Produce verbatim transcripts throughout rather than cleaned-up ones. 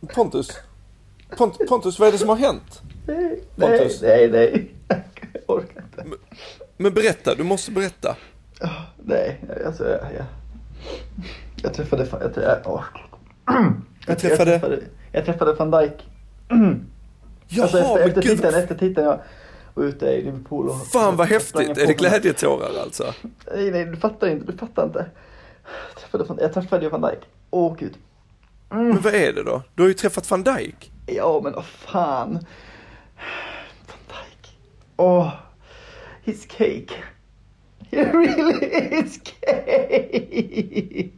Pontus, Pont- Pontus, vad är det som har hänt? Nej, Pontus. nej, nej, nej. Jag orkar inte. Men, men berätta, du måste berätta. Oh, nej, alltså jag, jag, jag träffade fan, jag, jag, oh. jag träffade jag träffade jag träffade Van Dijk. Jaha, alltså efter, efter gud. titeln, efter titeln jag var ute i Liverpool och fan vad häftigt, är det glädjetårar alltså? Nej, nej, du fattar inte, du fattar inte. Jag träffade, jag träffade ju Van Dijk. Åh gud. Mm. Men vad är det då? Du har ju träffat Van Dijk. Ja, men vad fan. Van Dijk. Åh, oh, his cake. He really is cake.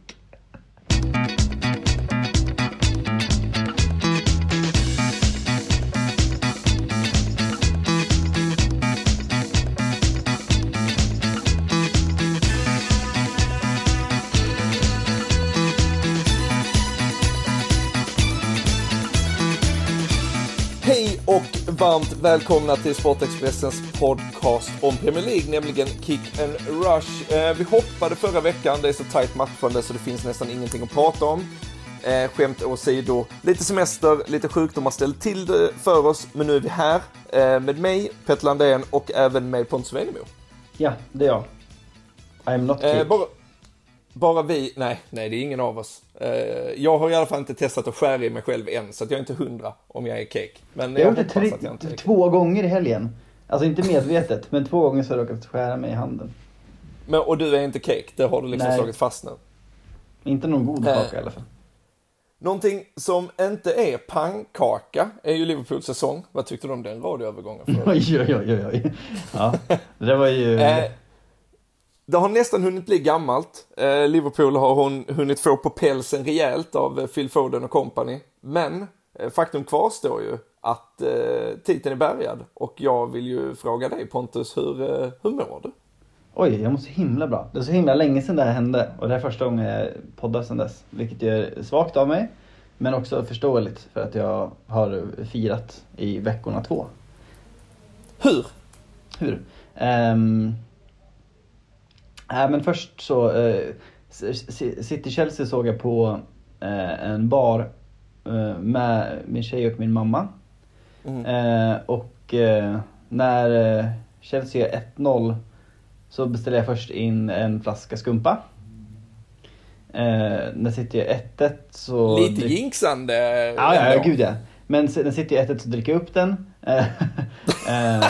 Hej och varmt välkomna till Sportexpressens podcast om Premier League, nämligen Kick and Rush. Eh, vi hoppade förra veckan, det är så tajt matchande så det finns nästan ingenting att prata om. Eh, skämt åsido, lite semester, lite sjukdomar ställt till det för oss, men nu är vi här eh, med mig, Petter Landén, och även med Pontus Wenemo. Ja, det är jag. I'm not eh, kick. bara, bara vi, nej, nej det är ingen av oss. Eh, jag har i alla fall inte testat att skära i mig själv än, så att jag är inte hundra om jag är cake. Men jag, jag har gjort det tre, att jag inte är två gånger i helgen. Alltså inte medvetet, men två gånger så har jag råkat skära mig i handen. Men, och du är inte cake, det har du liksom Nej. slagit fast nu. Inte någon god Nej. kaka i alla fall. Någonting som inte är pannkaka är ju Liverpools säsong. Vad tyckte du om den radioövergången? För? Oj, oj, oj, oj. Ja, det var ju... Eh, det har nästan hunnit bli gammalt. Eh, Liverpool har hon hunnit få på pälsen rejält av eh, Phil Foden och company. Men eh, faktum kvarstår ju att eh, titeln är bärgad. Och jag vill ju fråga dig, Pontus, hur, eh, hur mår du? Oj, jag mår så himla bra. Det är så himla länge sedan det här hände. Och det är första gången jag poddar sedan dess. Vilket är svagt av mig. Men också förståeligt för att jag har firat i veckorna två. Hur? Hur? Um, äh, men först så... Uh, City Chelsea såg jag på uh, en bar uh, med min tjej och min mamma. Mm. Uh, och uh, när uh, Chelsea är ett noll... så beställde jag först in en flaska skumpa. Eh, när City är ett ett så... Lite drick... jinxande. Ja, ja, ja, gud ja. Men när City är ett ett så dricker jag upp den. Eh, eh,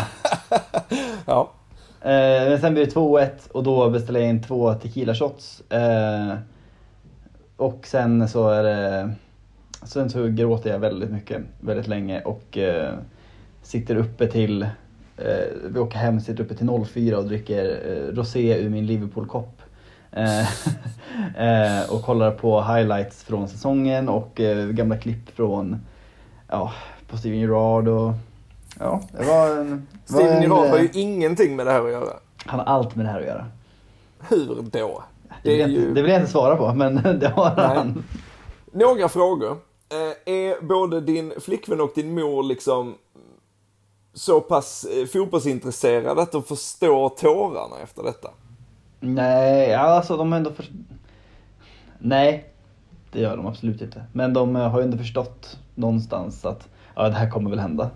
ja. Eh, men sen blir det två ett och då beställer jag in två tequila shots. Eh, och sen så är det... Sen så gråter jag väldigt mycket, väldigt länge och eh, sitter uppe till... Eh, vi åker hem, sitter uppe till noll fyra och dricker eh, rosé ur min Liverpool-kopp. Eh, eh, och kollar på highlights från säsongen och eh, gamla klipp från ja, på Steven Gerrard och ja, det var en... Steven Gerrard har ju ingenting med det här att göra. Han har allt med det här att göra. Hur då? Det, det, är ju... det vill jag inte svara på, men det har Nej. han. Några frågor. Eh, är både din flickvän och din mor liksom så pass fotbollsintresserad att de förstår tårarna efter detta? Nej, alltså de har ändå för... Nej, det gör de absolut inte. Men de har ju ändå förstått någonstans att ja, det här kommer väl hända.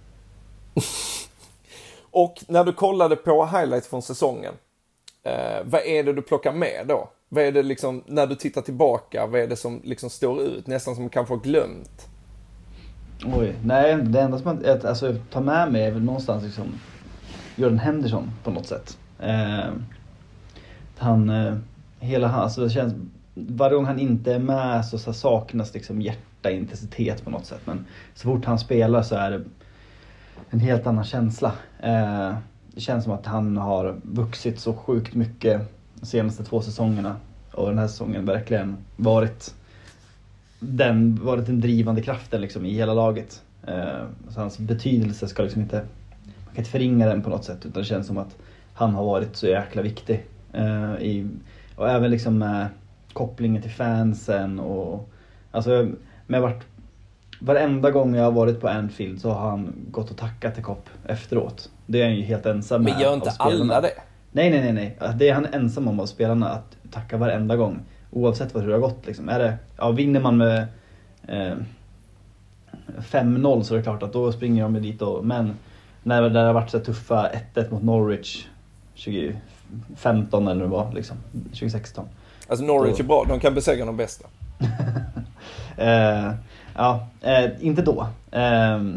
Och när du kollade på highlights från säsongen, eh, vad är det du plockar med då? Vad är det liksom, när du tittar tillbaka, vad är det som liksom står ut? Nästan som kanske har glömt. Oj, nej, det enda som jag alltså, tar med mig är väl någonstans liksom Jordan Henderson på något sätt. Eh, han, eh, hela han, alltså det känns, varje gång han inte är med så, så saknas liksom hjärtaintensitet på något sätt. Men så fort han spelar så är det en helt annan känsla. Eh, det känns som att han har vuxit så sjukt mycket de senaste två säsongerna. Och den här säsongen verkligen varit... den varit den drivande kraften liksom i hela laget. Eh, så hans betydelse ska liksom inte, man kan inte förringa den på något sätt, utan det känns som att han har varit så jäkla viktig eh, i, och även liksom med kopplingen till fansen och alltså med vart varenda gång jag har varit på Anfield så har han gått och tackat till Kopp efteråt. Det är han ju helt ensam med. Men gör inte alla det? Nej, nej, nej, nej. Det är han ensam om av spelarna att tacka varenda gång. Oavsett vad hur det har gått liksom. Är det, ja, vinner man med eh, fem noll så är det klart att då springer de dit och, men när det har varit så tuffa ett ett mot Norwich tjugo femton eller det var liksom tjugo sexton. Alltså Norwich då... är bra, de kan besegra de bästa. uh, ja, uh, inte då. Uh,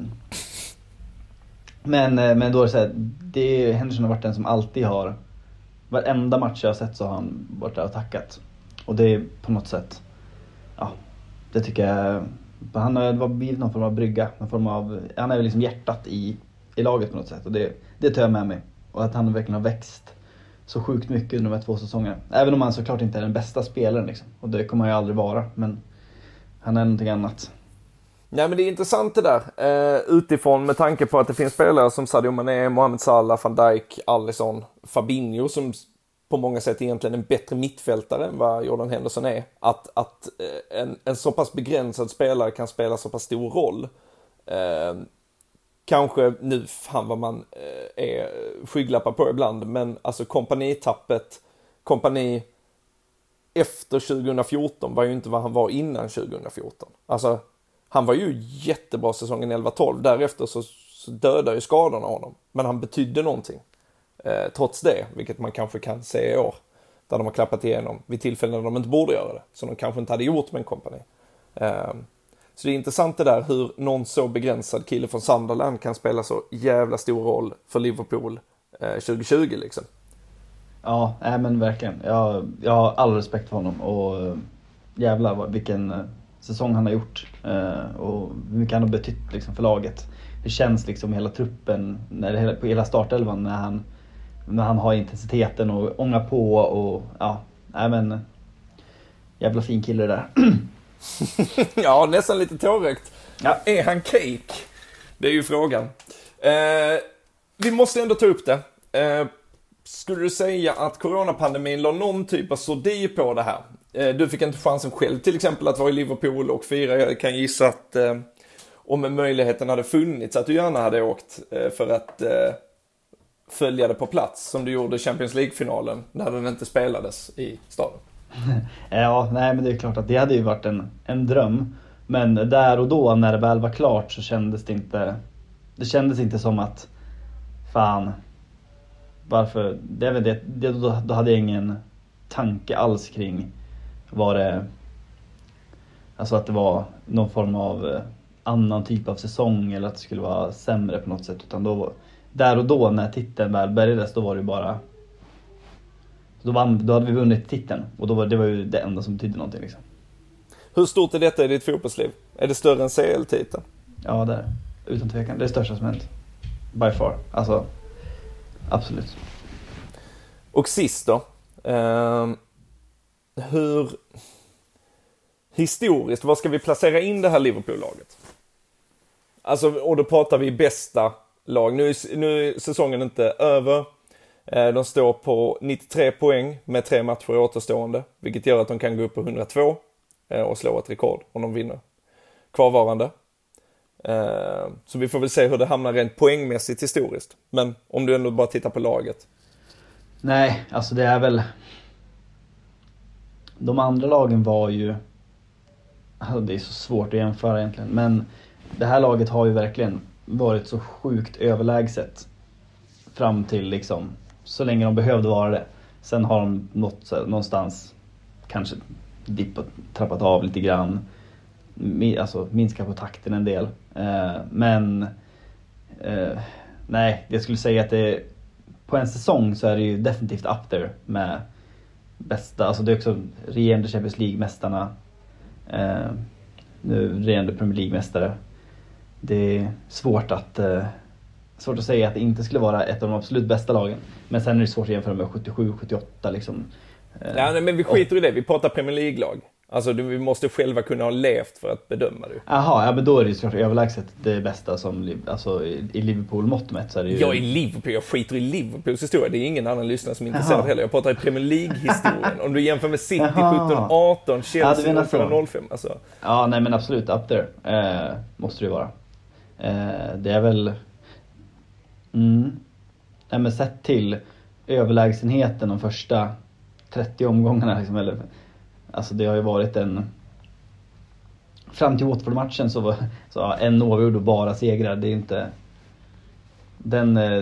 men, uh, men då är det så här, det Henderson har varit den som alltid har, varenda match jag har sett så har han varit där och tackat. Och det är på något sätt, ja, det tycker jag, han har blivit någon form av brygga, någon form av, han är väl liksom hjärtat i, i laget på något sätt. Och det, det tar jag med mig. Och att han verkligen har växt så sjukt mycket under de här två säsongerna. Även om han såklart inte är den bästa spelaren liksom. Och det kommer han ju aldrig vara, men han är någonting annat. Nej, men det är intressant det där. Uh, utifrån med tanke på att det finns spelare som Sadio Mané, Mohamed Salah, Van Dijk, Alisson, Fabinho som på många sätt egentligen en bättre mittfältare än vad Jordan Henderson är. Att, att uh, en, en så pass begränsad spelare kan spela så pass stor roll. Uh, kanske nu, fan vad man uh, är skygglappar på ibland, men alltså kompanitappet, kompani efter tjugo fjorton var ju inte vad han var innan tjugo fjorton. Alltså han var ju jättebra säsongen elva tolv. Därefter så, så dödade ju skadorna honom. Men han betydde någonting. Eh, trots det. Vilket man kanske kan se i år. Där de har klappat igenom. Vid tillfällen när de inte borde göra det. Så de kanske inte hade gjort med en kompani. Eh, så det är intressant det där. Hur någon så begränsad kille från Sunderland kan spela så jävla stor roll för Liverpool eh, tjugo tjugo liksom. Ja, äh, men verkligen. Jag, jag har all respekt för honom. Och jävlar vilken säsong han har gjort uh, och hur mycket han har betytt liksom, för laget. Det känns liksom hela truppen när det, på hela startelvan när han, när han har intensiteten och ångar på och ja, nej men jävla fin kille där. Ja, nästan lite tårögt. Ja. Är han cake? Det är ju frågan. Uh, vi måste ändå ta upp det. Uh, skulle du säga att coronapandemin la någon typ av sordi på det här? Du fick inte chansen själv till exempel att vara i Liverpool och fira. Jag kan gissa att eh, om möjligheten hade funnits att du gärna hade åkt eh, för att eh, följa det på plats som du gjorde Champions League-finalen när den inte spelades i staden. Ja, nej men det är klart att det hade ju varit en, en dröm. Men där och då när det väl var klart så kändes det inte, det kändes inte som att fan, varför, det är väl det, det då, då hade jag ingen tanke alls kring var det, alltså att det var någon form av annan typ av säsong eller att det skulle vara sämre på något sätt, utan då där och då när titeln väl börjades då var det bara då, vann, då hade vi vunnit titeln och då var det var ju det enda som betydde någonting liksom. Hur stort är detta i ditt fotbollsliv? Är det större än C L-titeln? Ja, det är utan tvekan, det är största som hänt by far, alltså absolut. Och sist då, um... hur historiskt, vad ska vi placera in det här Liverpool-laget? Alltså, och då pratar vi bästa lag. Nu är, nu är säsongen inte över. De står på nittiotre poäng med tre matcher återstående, vilket gör att de kan gå upp på hundratvå och slå ett rekord om de vinner kvarvarande. Så vi får väl se hur det hamnar rent poängmässigt historiskt. Men om du ändå bara tittar på laget. Nej, alltså det är väl... De andra lagen var ju... Alltså det är så svårt att jämföra egentligen. Men det här laget har ju verkligen varit så sjukt överlägset. Fram till liksom... Så länge de behövde vara det. Sen har de nått så här, någonstans... Kanske dippat, trappat av lite grann. Alltså minskat på takten en del. Eh, men... Eh, nej, jag skulle säga att det... På en säsong så är det ju definitivt up there med... bästa, alltså det är också regerande Champions League-mästarna, eh, nu regerande Premier League-mästare. Det är svårt att eh, svårt att säga att det inte skulle vara ett av de absolut bästa lagen, men sen är det svårt att jämföra med sjuttiosju sjuttioåtta liksom. Eh, ja, nej, men vi skiter och... i det, vi pratar Premier League-lag. Alltså vi måste själva kunna ha levt för att bedöma det. Jaha, ja men då är det ju såklart överlägset det bästa som, alltså i Liverpool-mått mätt så är det ju... Jag är Liverpool, jag skiter i Liverpools historia. Det är ingen annan lyssnare som är intresserad heller. Jag pratar i Premier League-historien. Om du jämför med City sjutton arton, Chelsea noll fyra noll fem. Alltså. Ja, nej men absolut, up there. Eh, måste det ju vara. Eh, det är väl... Mm. Nej men sett till överlägsenheten de första trettio omgångarna liksom, eller... Alltså det har ju varit en fram till Watford-matchen så var så, ja, en oavgjord och bara segrar. Det är inte... Den... Eh,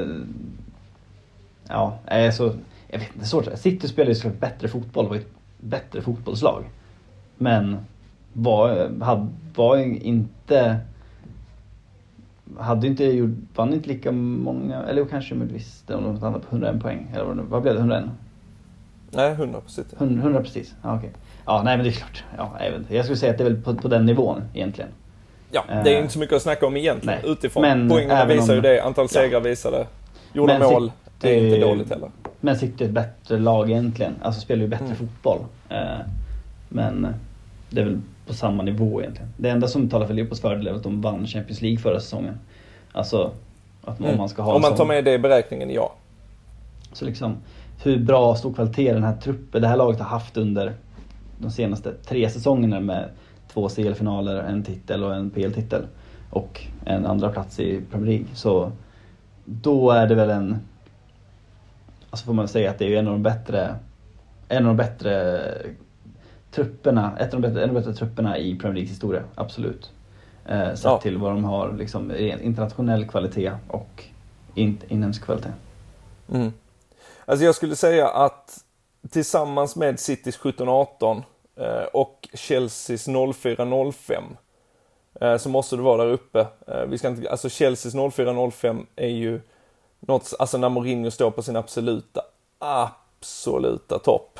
ja, är så... Jag vet inte, svårt. City spelar ju såklart bättre fotboll, var ett bättre fotbollslag. Men var, hade, var inte... Hade inte gjort... Vann inte lika många... Eller kanske med visst om de stannade på hundraen poäng. Eller vad, vad blev det? hundraen? Nej, hundra precis. hundra precis, ja okej. Ja, nej men det är klart. Ja, jag vet inte. Jag skulle säga att det är väl på, på den nivån egentligen. Ja, det är inte så mycket att snacka om egentligen. Nej. Utifrån. Men poängerna visar om, ju det. Antal segrar ja. visar det. Gjorda men mål City, är inte dåligt heller. Men City är ett bättre lag egentligen. Alltså spelar ju bättre mm. fotboll. Eh, men det är väl på samma nivå egentligen. Det enda som talar för Liverpools fördel är att de vann Champions League förra säsongen. Alltså, att mm. om man ska ha... Om man tar med det i beräkningen, ja. Så liksom, hur bra, stor kvalitet den här truppen, det här laget har haft under de senaste tre säsongerna med två C L-finaler, en titel och en P L-titel och en andra plats i Premier League. Så då är det väl en, alltså får man säga att det är en av de bättre en av de bättre trupperna, ett av de bättre, en av de bättre trupperna i Premier Leagues historia, absolut. Eh, sett ja. till vad de har liksom internationell kvalitet och in, inhemsk kvalitet. Mm. Alltså jag skulle säga att tillsammans med Citys sjutton arton eh, och Chelseas noll fyra noll fem eh, så måste det vara där uppe. Eh, vi ska inte, alltså Chelseas noll fyra noll fem är ju något, alltså när Mourinho står på sin absoluta, absoluta topp.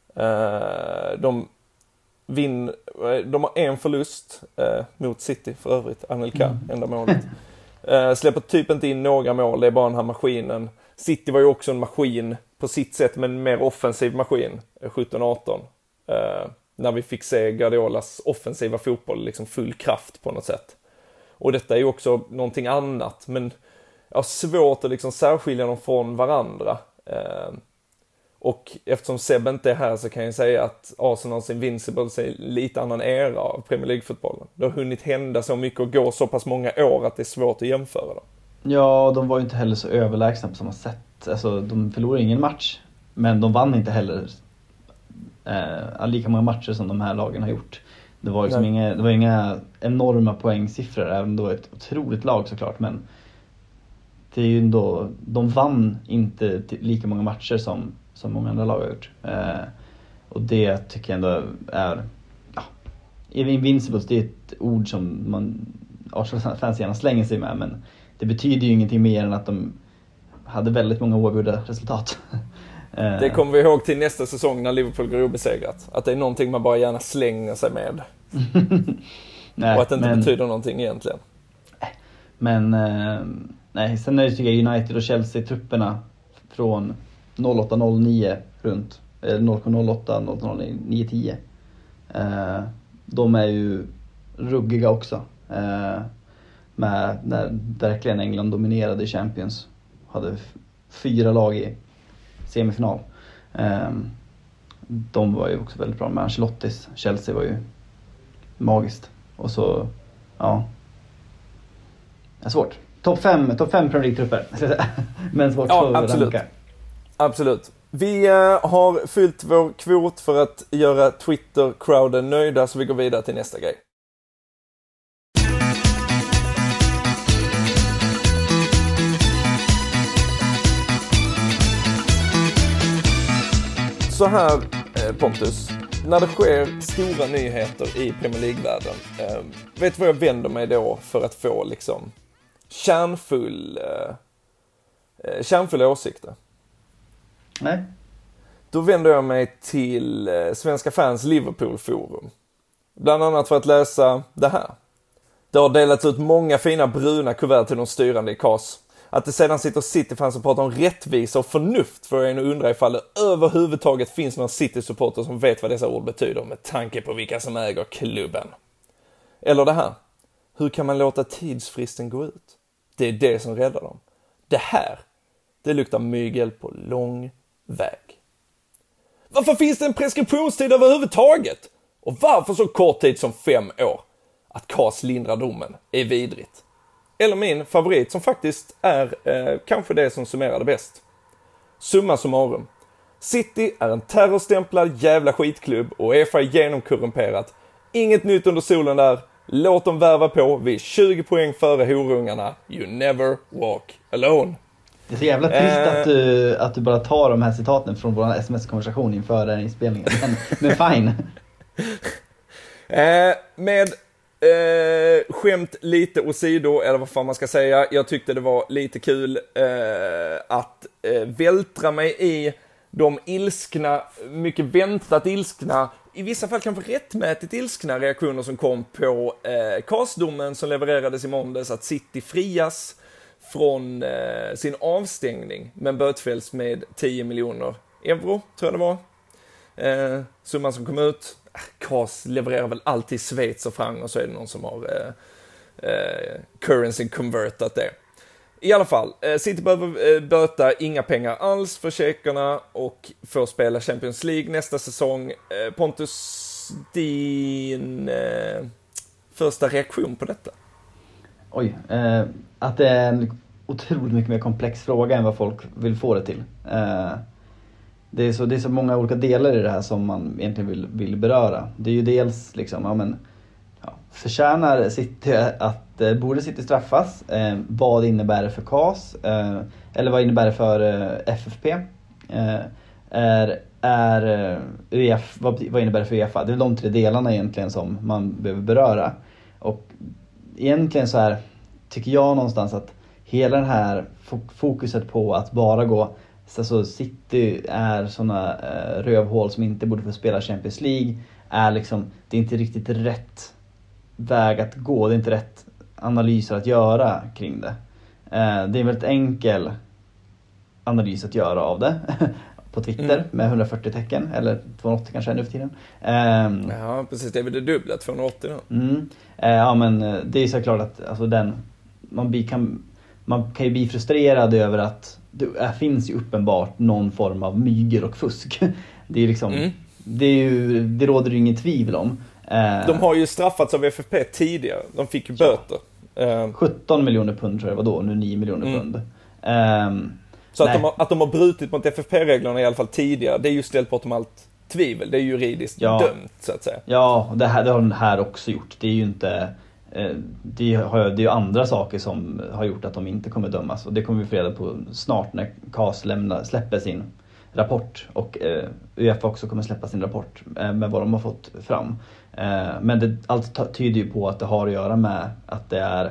Eh, de vinn, de har en förlust eh, mot City för övrigt, Anelka, mm. enda målet. Eh, släpper typ inte in några mål, det är bara den här maskinen. City var ju också en maskin på sitt sätt, men en mer offensiv maskin, sjutton arton. Eh, när vi fick se Guardiolas offensiva fotboll, liksom full kraft på något sätt. Och detta är ju också någonting annat, men jag har svårt att liksom särskilja dem från varandra. Eh, och eftersom Seb inte är här så kan jag säga att Arsenals Invincibles är lite annan era av Premier League-fotbollen. Det har hunnit hända så mycket och gå så pass många år att det är svårt att jämföra dem. Ja, de var ju inte heller så överlägsna på samma sätt. Alltså, de förlorade ingen match, men de vann inte heller eh, lika många matcher som de här lagen har gjort. Det var liksom inga, det var inga enorma poängsiffror, även då ett otroligt lag såklart, men det är ju ändå, de vann inte lika många matcher som, som många andra lag har gjort. Eh, och det tycker jag ändå är, ja, Invincibles, det är ett ord som man Arsenal-fans gärna slänger sig med, men det betyder ju ingenting mer än att de hade väldigt många oavgjorda resultat. Det kommer vi ihåg till nästa säsong när Liverpool går obesegrat. Att det är någonting man bara gärna slänger sig med. Nej, och att det inte men, betyder någonting egentligen. Men nej, sen är det tycker jag United och Chelsea-trupperna från noll åtta noll nio runt noll noll åtta noll noll nio tio. De är ju ruggiga också. Med när verkligen England dominerade i Champions, hade f- fyra lag i semifinal. Um, de var ju också väldigt bra, med Ancelottis Chelsea var ju magiskt. Och så, ja, det är svårt. Topp fem, topp fem Premier League-trupper. Men svårt ja, att absolut. ranka. Absolut. Vi uh, har fyllt vår kvot för att göra Twitter-crowden nöjda, så vi går vidare till nästa grej. Så här, Pontus, när det sker stora nyheter i Premier League-världen, eh, vet du vad jag vänder mig då för att få liksom kärnfull, eh, kärnfulla åsikter? Nej. Då vänder jag mig till eh, Svenska Fans Liverpool-forum. Bland annat för att läsa det här. Det har delats ut många fina bruna kuvert till de styrande i C A S. Att det sedan sitter City-fans och pratar om rättvisa och förnuft får jag en undra ifall det överhuvudtaget finns några City-supporter som vet vad dessa ord betyder med tanke på vilka som äger klubben. Eller det här. Hur kan man låta tidsfristen gå ut? Det är det som räddar dem. Det här, det luktar mygel på lång väg. Varför finns det en preskriptionstid överhuvudtaget? Och varför så kort tid som fem år? Att C A S lindrar domen är vidrigt. Eller min favorit som faktiskt är eh, kanske det som summerar det bäst. Summa summarum. City är en terrorstämplad jävla skitklubb och Uefa är genomkorrumperat. Inget nytt under solen där. Låt dem värva på. Vi är tjugo poäng före horungarna. You never walk alone. Det är så jävla trist eh, att, du, att du bara tar de här citaten från vår sms-konversation inför den inspelningen. Men, men fine. Eh, med eh, skämt lite åsido, eller vad fan man ska säga. Jag tyckte det var lite kul eh, att eh, vältra mig i de ilskna, mycket väntat ilskna, i vissa fall kanske rättmätigt ilskna reaktioner som kom på eh, Casdomen som levererades i måndags, att City frias från eh, sin avstängning, men bötfälls med tio miljoner euro, tror jag det var. Eh, summan som kom ut. Cas levererar väl alltid Schweiz och franc, och så är det någon som har eh, eh, currency convertat det. I alla fall, eh, City behöver eh, böta inga pengar alls för tjeckerna och får spela Champions League nästa säsong. Eh, Pontus, din eh, första reaktion på detta? Oj, eh, att det är en otroligt mycket mer komplex fråga än vad folk vill få det till. Eh, det, är så, det är så många olika delar i det här som man egentligen vill, vill beröra. Det är ju dels liksom, ja men, ja, förtjänar City att, eh, borde City straffas? Eh, vad innebär det för Cas? Eh, eller vad innebär det för eh, F F P? Eh, är, är eh, U E F, vad, vad innebär det för UEFA? Det är de tre delarna egentligen som man behöver beröra. Och egentligen så här tycker jag någonstans att hela den här fokuset på att bara gå, alltså City är såna eh, rövhål som inte borde få spela Champions League, är liksom, det är inte riktigt rätt väg att gå, det är inte rätt analyser att göra kring det. Eh, det är en väldigt enkel analys att göra av det på Twitter mm. med hundrafyrtio tecken, eller tvåhundraåttio kanske nu för tiden. Um, ja, precis, det är väl det dubbla, tvåhundraåttio då. Mm. Uh, ja, men det är så klart att alltså, den, man, blir, kan, man kan ju bli frustrerad över att det äh, finns ju uppenbart någon form av mygel och fusk. Det är liksom, mm. det, är ju, det råder ju inget tvivel om. Uh, de har ju straffats av F F P tidigare, de fick ju böter. Uh, sjutton miljoner pund tror jag var då, nu nio miljoner mm. pund. Um, Så att de, har, att de har brutit mot F F P-reglerna i alla fall tidigare, det är ju ställt bortom allt tvivel. Det är juridiskt ja. dömt, så att säga. Ja, det, här, det har den här också gjort. Det är ju inte... Eh, det, har, det är ju andra saker som har gjort att de inte kommer dömas. Och det kommer vi få reda på snart när Cas lämnar, släpper sin rapport. Och eh, UEFA också kommer släppa sin rapport eh, med vad de har fått fram. Eh, men det, allt tyder ju på att det har att göra med att det är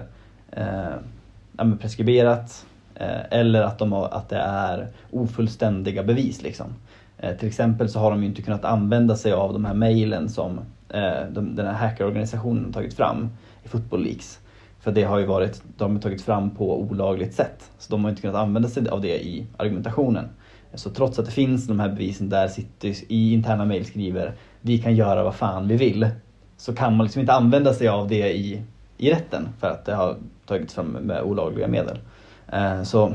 eh, preskriberat. Eller att, de har, att det är ofullständiga bevis liksom. Eh, till exempel så har de ju inte kunnat använda sig av de här mejlen som eh, de, den här hackerorganisationen tagit fram i Football Leaks. För det har ju varit, de har tagit fram på olagligt sätt. Så de har inte kunnat använda sig av det i argumentationen. Så trots att det finns de här bevisen där sitter i interna mejl skriver vi kan göra vad fan vi vill. Så kan man liksom inte använda sig av det i, i rätten för att det har tagits fram med olagliga medel. Så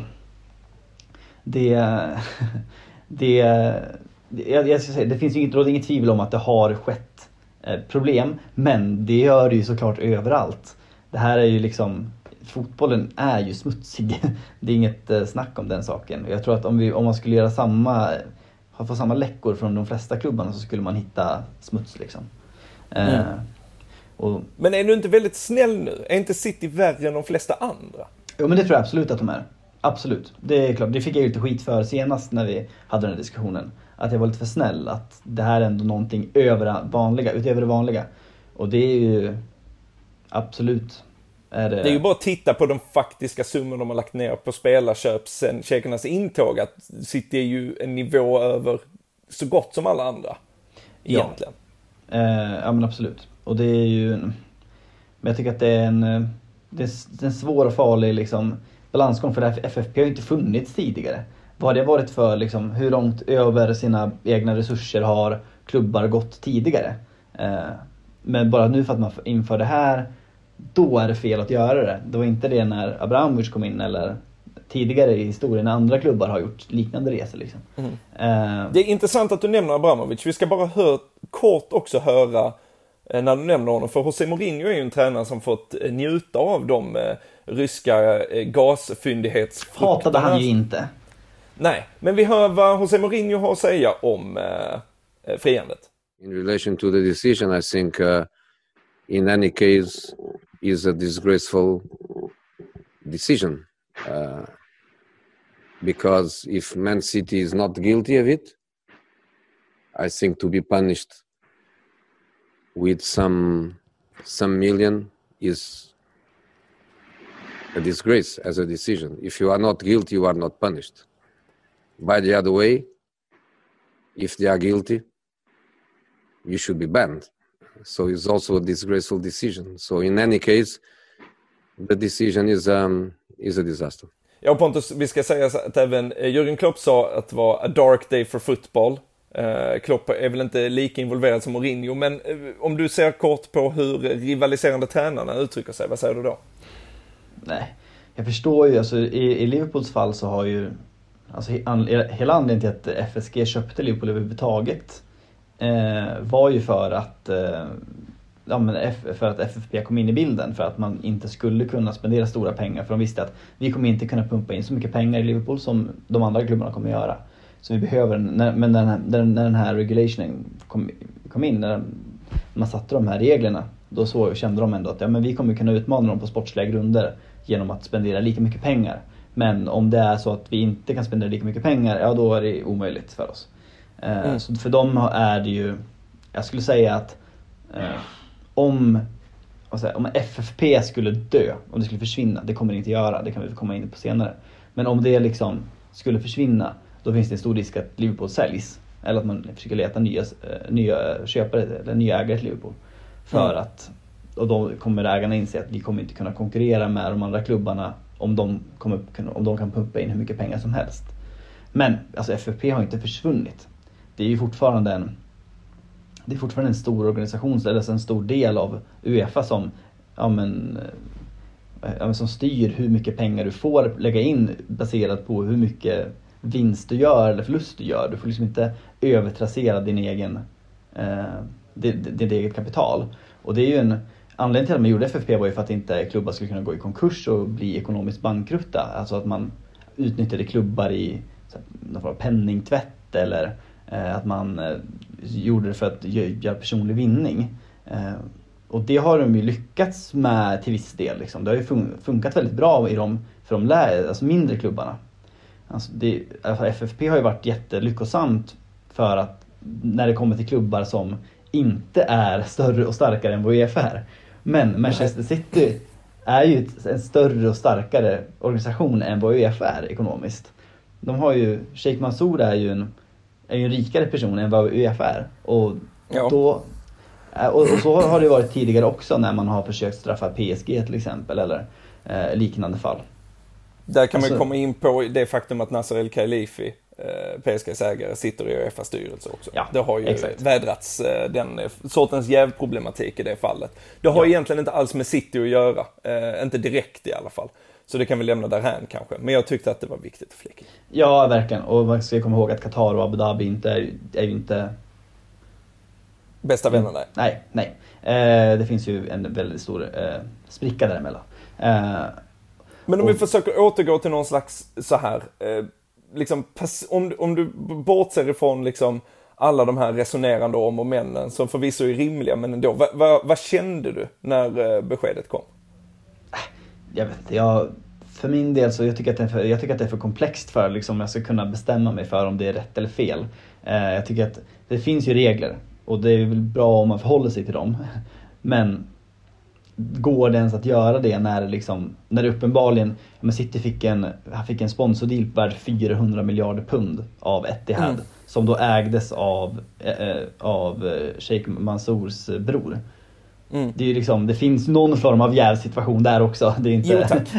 det, det, jag, jag ska säga, det finns ju inget, inget tvivel om att det har skett problem, men det gör det ju såklart överallt. Det här är ju liksom, fotbollen är ju smutsig. Det är inget snack om den saken. Jag tror att om, vi, om man skulle göra samma, få samma läckor från de flesta klubbarna så skulle man hitta smuts liksom. Mm. Eh, och, men är du inte väldigt snäll nu? Är inte City värre än de flesta andra? Jo, men det tror jag absolut att de är. Absolut. Det är klart. Det fick jag ju lite skit för senast när vi hade den här diskussionen. Att jag var lite för snäll. Att det här är ändå någonting över vanliga, utöver det vanliga. Och det är ju absolut. Är det... det är ju bara att titta på de faktiska summor de har lagt ner på spelarköp sen tjeckernas intåg. Att City är ju en nivå över så gott som alla andra. Egentligen. Ja, eh, ja men absolut. Och det är ju... Men jag tycker att det är en... Det är en svår och farlig liksom, balansgång, för det här F F P har ju inte funnits tidigare. Vad har det varit för liksom, hur långt över sina egna resurser har klubbar gått tidigare? Eh, men bara nu för att man inför det här, då är det fel att göra det. Det var inte det när Abramovic kom in eller tidigare i historien när andra klubbar har gjort liknande resor. Liksom. Mm. Eh, det är intressant att du nämner Abramovic. Vi ska bara hör, kort också höra när du nämner honom, för José Mourinho är ju en tränare som fått njuta av de eh, ryska eh, gasfyndighetsfrukterna. Hatade han ju inte. Nej, men vi hör vad José Mourinho har att säga om eh, friandet. In relation to the decision, I think uh, in any case, is a disgraceful decision. Uh, because if Man City is not guilty of it, I think to be punished with some some million is a disgrace as a decision. If you are not guilty, you are not punished. By the other way, if they are guilty, you should be banned. So it's also a disgraceful decision. So in any case, the decision is um, is a disaster. Ja, Pontus, vi ska säga att även Jürgen Klopp sa att det var a dark day for football. Uh, Klopp är väl inte lika involverad som Mourinho, men uh, om du ser kort på hur rivaliserande tränarna uttrycker sig, vad säger du då? Nej, jag förstår ju, alltså i, i Liverpools fall så har ju alltså an, hela anledningen till att F S G köpte Liverpool överhuvudtaget eh, var ju för att eh, ja, men F, för att F F P kom in i bilden, för att man inte skulle kunna spendera stora pengar, för de visste att vi kommer inte kunna pumpa in så mycket pengar i Liverpool som de andra klubbarna kommer göra. Så vi behöver, när, men när, när, när den här regulationen kom, kom in, när man satte de här reglerna, då så kände de ändå att ja, men vi kommer kunna utmana dem på sportsliga grunder genom att spendera lika mycket pengar. Men om det är så att vi inte kan spendera lika mycket pengar, ja då är det omöjligt för oss. Mm. Eh, så för dem är det ju, jag skulle säga att eh, om, säga, om F F P skulle dö, om det skulle försvinna, det kommer det inte göra, det kan vi komma in på senare. Men om det liksom skulle försvinna, då finns det en stor risk att Liverpool säljs. Eller att man försöker leta nya, nya köpare eller nya ägare till Liverpool. För mm. att, och då kommer ägarna inse att vi kommer inte kunna konkurrera med de andra klubbarna om de, kommer, om de kan pumpa in hur mycket pengar som helst. Men alltså F F P har inte försvunnit. Det är ju fortfarande en, det är fortfarande en stor organisation, eller en stor del av UEFA som, ja men, ja men, som styr hur mycket pengar du får lägga in baserat på hur mycket vinst du gör eller förlust du gör. Du får liksom inte övertrassera din egen eh, ditt, ditt eget kapital. Och det är ju en anledning till att man gjorde F F P var ju för att inte klubbar skulle kunna gå i konkurs och bli ekonomiskt bankrutta. Alltså att man utnyttjade klubbar i så här, penningtvätt eller eh, att man eh, gjorde det för att göra personlig vinning. Eh, och det har de ju lyckats med till viss del. Liksom. Det har ju fun- funkat väldigt bra i de, för de lä- alltså mindre klubbarna. Alltså det, alltså F F P har ju varit jättelyckosamt för att när det kommer till klubbar som inte är större och starkare än vad UEFA är. Men Manchester City är ju en större och starkare organisation än vad UEFA är ekonomiskt. De har ju, Sheikh Mansour är ju en, är ju en rikare person än vad UEFA är. Och, ja. då, och, och så har det varit tidigare också när man har försökt straffa P S G till exempel eller eh, liknande fall. Där kan alltså, man komma in på det faktum att Nasser El Khelaifi, eh, P S G:s ägare, sitter i UEFA:s styrelse också. Ja, det har ju exakt. vädrats eh, den sortens jävproblematik i det fallet. Det har ja. egentligen inte alls med City att göra. Eh, inte direkt i alla fall. Så det kan vi lämna därhän kanske. Men jag tyckte att det var viktigt att flika. Ja, verkligen. Och man ska komma ihåg att Qatar och Abu Dhabi inte är, är ju inte... Bästa vännerna. Mm. Nej, nej. Eh, det finns ju en väldigt stor eh, spricka däremellan. Eh, Men om och... vi försöker återgå till någon slags så här... Eh, liksom, om, om du bortser ifrån liksom alla de här resonerande om och männen som förvisso är rimliga, men ändå. Va, va, vad kände du när eh, beskedet kom? Jag vet inte, jag, för min del så jag tycker att det är för, jag tycker att det är för komplext för liksom jag ska kunna bestämma mig för om det är rätt eller fel. Eh, jag tycker att det finns ju regler och det är väl bra om man förhåller sig till dem. Men går det ens att göra det när det liksom, när det uppenbarligen, men City fick en, han fick en sponsordeal värd fyrahundra miljarder pund av Etihad mm. som då ägdes av, eh, av Sheikh Mansours bror. Mm. Det är ju liksom, det finns någon form av jävsituation där också. Det är inte. Jo, tack.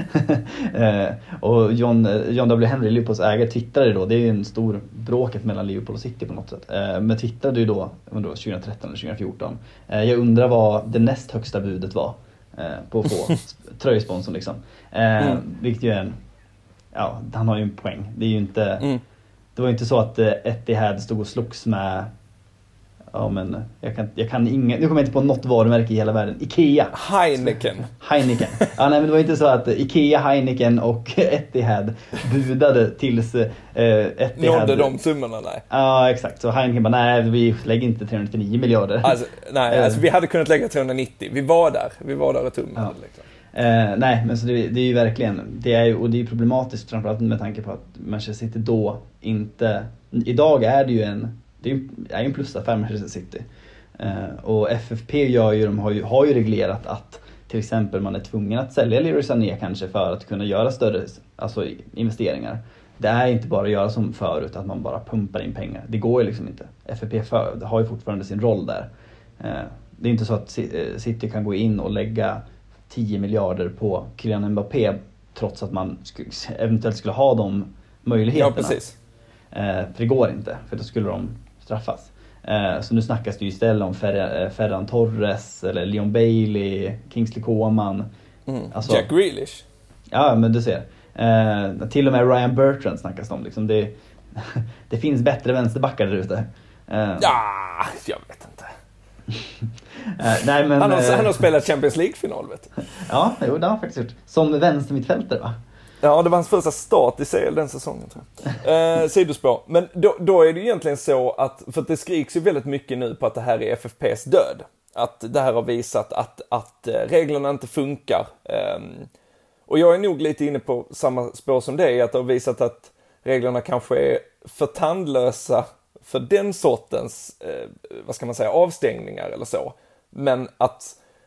Och John John W. Henry, Liverpools ägare, twittrade då. Det är ju en stor bråket mellan Liverpool och City på något sätt. Men twittrade ju då, då tjugohundratretton eller tjugohundrafjorton. Jag undrar vad det näst högsta budet var på att få tröjsponsorn liksom. Mm. Vilket ju är en, ja, han har ju en poäng. Det är ju inte mm. det var ju inte så att Etihad stod och slogs med Ja, men jag kan, jag kan ingen, nu kommer jag inte på något varumärke i hela världen. Ikea. Heineken. Heineken. Ja, nej, men det var inte så att Ikea, Heineken och Etihad budade tills eh, Etihad... Nådde de summorna, nej. Ja, exakt. Så Heineken bara, nej, vi lägger inte trehundranittionio miljarder. Alltså, nej, alltså vi hade kunnat lägga trehundranittio. Vi var där. Vi var där och tummade. Ja. Liksom. Eh, nej, men så det, det är ju verkligen, det är ju, och det är problematiskt framförallt med tanke på att Manchester City då inte, idag är det ju en, det är ju är en plusaffär Manchester City. Eh, och F F P gör ju, de har ju, har ju reglerat att till exempel man är tvungen att sälja Leroy Sané kanske för att kunna göra större, alltså investeringar. Det är inte bara att göra som förut, att man bara pumpar in pengar. Det går ju liksom inte. F F P för, har ju fortfarande sin roll där. Eh, det är inte så att City kan gå in och lägga tio miljarder på Kylian Mbappé trots att man sk- eventuellt skulle ha de möjligheterna. Ja, precis. Eh, för det går inte, för då skulle de straffas. Eh, så nu snackas det ju istället om Fer- Ferran Torres eller Leon Bailey, Kingsley Coman. Mm. Alltså, Jack Grealish. Ja, men du ser. Eh, till och med Ryan Bertrand snackas det om. Liksom det, det finns bättre vänsterbackar där ute. Eh, ja, jag vet inte. Uh, nej, men, han, har, uh, han har spelat Champions League-final, vet du. Ja, jo, det har han faktiskt gjort. Som vänstermittfältare, va? Ja, det var hans första start i C L den säsongen, tror jag. Eh, sidospår. Men då, då är det egentligen så att, för att det skriks ju väldigt mycket nu på att det här är F F P:s död. Att det här har visat att, att reglerna inte funkar. Eh, och jag är nog lite inne på samma spår som det, att det har visat att reglerna kanske är för tandlösa för den sortens, eh, vad ska man säga, avstängningar eller så. Men att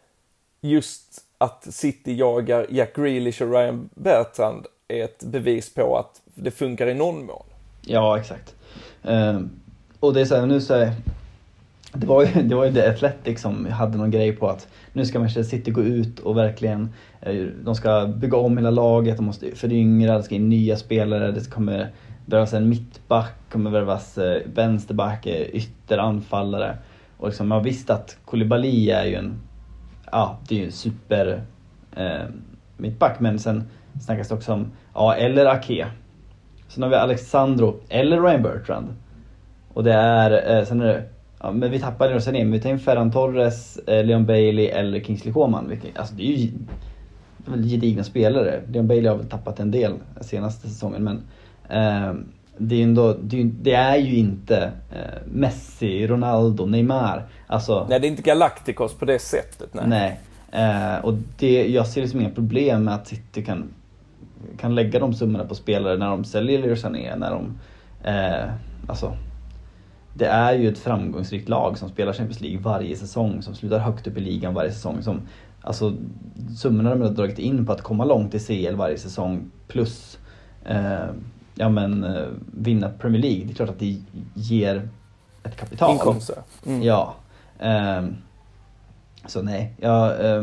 just att City jagar Jack Grealish och Ryan Bertrand är ett bevis på att det funkar i någon mån. Ja, exakt. Um, och det är så här, nu så är, det var ju det var ju The Athletic som hade någon grej på att nu ska Manchester City gå ut och verkligen, de ska bygga om hela laget, de måste föryngra, det ska in nya spelare, det kommer värvas en mittback, kommer värvas vänsterback, ytteranfallare. Och liksom, man visste att Koulibaly är ju en, ja, det är ju en super eh, mittback, men sen snackas det också om, ja, eller Ake. Sen har vi Alexandro eller Ryan Bertrand. Och det är, eh, sen är det, ja, men vi tappade det och sen in, vi tar in Ferran Torres, eh, Leon Bailey eller Kingsley Coman. Vilket, alltså det är ju väldigt gedigna spelare. Leon Bailey har väl tappat en del senaste säsongen, men eh, det är, ändå, det, är, det är ju inte eh, Messi, Ronaldo, Neymar. Alltså, nej, det är inte Galacticos på det sättet. Nej, nej. Eh, och det, jag ser det som inga problem med att City kan, kan lägga de summorna på spelare när de säljer Leroy Sané, när de, eh, alltså, det är ju ett framgångsrikt lag som spelar Champions League varje säsong, som slutar högt upp i ligan varje säsong, som, alltså, summorna de har dragit in på att komma långt i C L varje säsong plus eh, ja, men, eh, vinna Premier League. Det är klart att det ger ett kapital. Inkomster. Mm. Ja. Eh, så nej, ja, eh,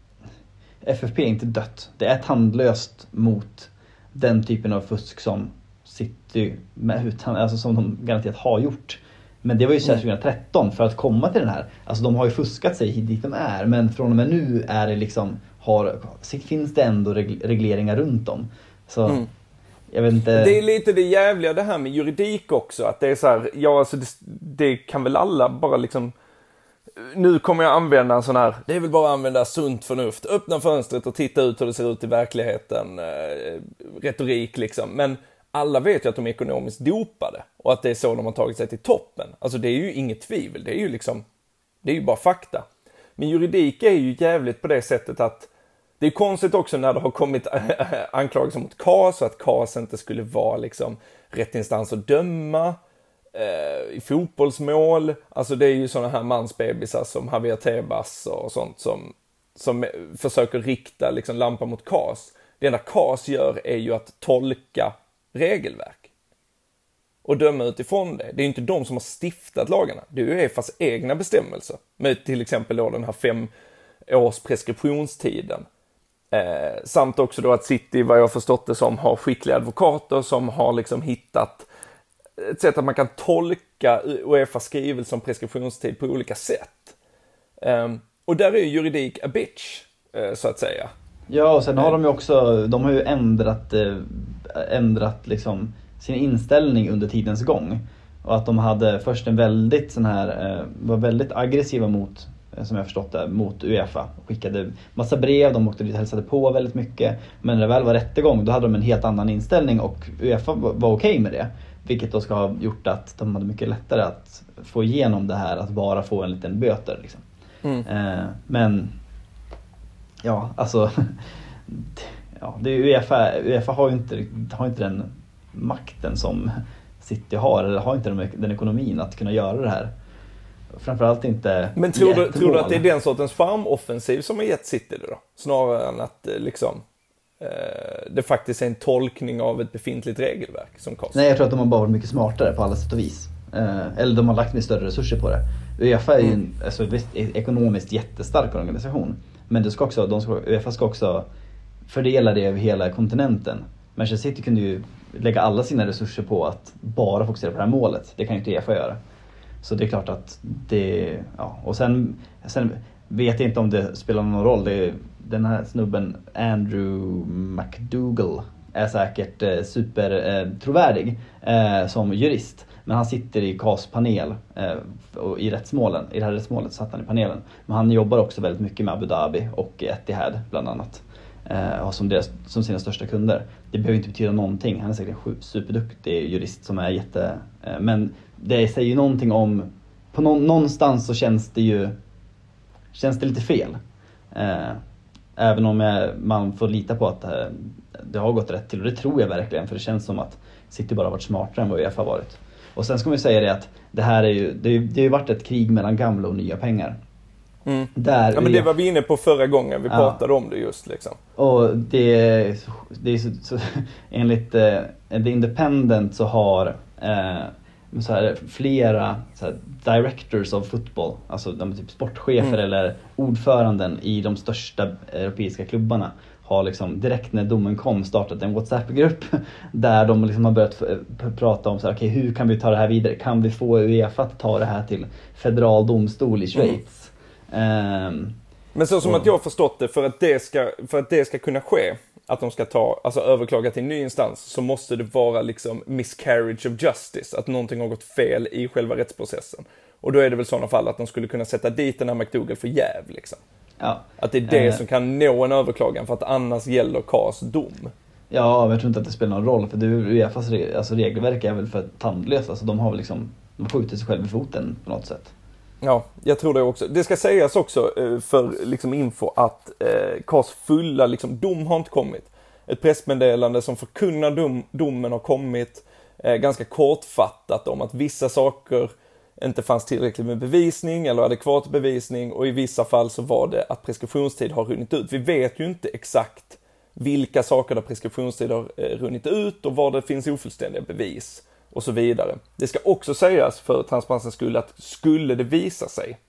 F F P är inte dött. Det är tandlöst mot den typen av fusk som City med, utan, alltså som de garanterat har gjort. Men det var ju så här tjugohundratretton för att komma till den här. Alltså de har ju fuskat sig dit de är, men från och med nu är det liksom, har, finns det ändå regleringar runt om. Så mm. jag vet inte. Det är lite det jävliga det här med juridik också, att det är så här, ja, alltså det, det kan väl alla bara liksom, nu kommer jag använda en sån här, det är väl bara att använda sunt förnuft, öppna fönstret och titta ut hur det ser ut i verkligheten, eh, retorik liksom, men alla vet ju att de är ekonomiskt dopade och att det är så de har tagit sig till toppen. Alltså det är ju inget tvivel, det är ju liksom, det är ju bara fakta. Men juridik är ju jävligt på det sättet att det är konstigt också när det har kommit anklagelser mot C A S och att C A S inte skulle vara liksom rätt instans att döma eh, i fotbollsmål. Alltså det är ju sådana här mansbebisar som Javier Tebas och sånt som, som försöker rikta liksom lampan mot C A S. Det enda C A S gör är ju att tolka regelverk och döma utifrån det. Det är ju inte de som har stiftat lagarna. Det är ju UEFAs egna bestämmelser med till exempel då den här fem års preskriptionstiden. Eh, samt också då att City, vad jag har förstått det som, har skickliga advokater som har liksom hittat ett sätt att man kan tolka UEFAs skrivelse om preskriptionstid på olika sätt. Eh, och där är ju juridik a bitch, eh, så att säga. Ja, och sen har de ju också, de har ju ändrat, eh, ändrat liksom sin inställning under tidens gång. Och att de hade först en väldigt sån här, var väldigt aggressiva mot, som jag förstått det, mot UEFA. Skickade massa brev, de åkte dit och hälsade på väldigt mycket. Men när det väl var rättegång, då hade de en helt annan inställning och UEFA var okej okay med det. Vilket då ska ha gjort att de hade mycket lättare att få igenom det här, att bara få en liten böter liksom. Mm. Eh, men ja, alltså ja, det är UEFA, UEFA har ju inte, har inte den makten som City har, eller har inte den, den ekonomin att kunna göra det här. Framförallt inte. Men tror du, tror du att det är den sortens farmoffensiv som har gett City det då? Snarare än att liksom eh, det faktiskt är en tolkning av ett befintligt regelverk som kostar? Nej, jag tror att de har bara varit mycket smartare på alla sätt och vis. Eh, eller de har lagt med större resurser på det. UEFA är ju en alltså, visst, ekonomiskt jättestark organisation. Men det ska också, de ska, UEFA ska också fördela det över hela kontinenten. Manchester City kunde ju lägga alla sina resurser på att bara fokusera på det här målet. Det kan ju inte UEFA göra. Så det är klart att det, ja, och sen, sen vet jag inte om det spelar någon roll. Det är, den här snubben Andrew McDougall är säkert eh, super eh, trovärdig eh, som jurist. Men han sitter i C A S panel eh, och i rättsmålen. I det här rättsmålet satt han i panelen. Men han jobbar också väldigt mycket med Abu Dhabi och Etihad bland annat. Eh, som, deras, som sina största kunder. Det behöver inte betyda någonting. Han är säkert en superduktig jurist som är jätte... Eh, men det säger ju någonting om... På nå, någonstans så känns det ju... Känns det lite fel. Eh, även om jag, man får lita på att eh, det har gått rätt till. Och det tror jag verkligen. För det känns som att City bara har varit smartare än vad UEFA har varit. Och sen ska man ju säga det att det här är ju... Det, det har ju varit ett krig mellan gamla och nya pengar. Mm. Där ja, men det var vi inne på förra gången vi ja. pratade om det just liksom. Och det, det är så, så enligt eh, The Independent så har eh, så här, flera så här, directors of football, alltså de typ sportchefer mm. eller ordföranden i de största europeiska klubbarna har liksom direkt när domen kom startat en WhatsApp-grupp där de liksom har börjat f- prata om så här, okay, hur kan vi ta det här vidare? Kan vi få UEFA att ta det här till federal domstol i Schweiz? Mm. Um, Men så som och, att jag har förstått det, för att det ska, för att det ska kunna ske, att de ska ta, alltså överklaga till en ny instans, så måste det vara liksom miscarriage of justice, att någonting har gått fel i själva rättsprocessen. Och då är det väl sådana fall att de skulle kunna sätta dit den här McDougall för jäv liksom. Ja. Att det är det uh, som kan nå en överklagan, för att annars gäller C A S dom. Ja, men jag tror inte att det spelar någon roll, för det UEFAs re, alltså regelverk är väl för tandlösa, alltså de har väl liksom, de skjuter sig själv i foten på något sätt. Ja, jag tror det också. Det ska sägas också för liksom info att eh, C A S fulla liksom, dom har inte kommit. Ett pressmeddelande som förkunnar dom, domen har kommit eh, ganska kortfattat om att vissa saker inte fanns tillräckligt med bevisning eller adekvat bevisning, och i vissa fall så var det att preskriptionstid har runnit ut. Vi vet ju inte exakt vilka saker där preskriptionstid har eh, runnit ut och var det finns ofullständiga bevis. Och så vidare. Det ska också sägas för transparensens skull att skulle det visa sig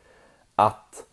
att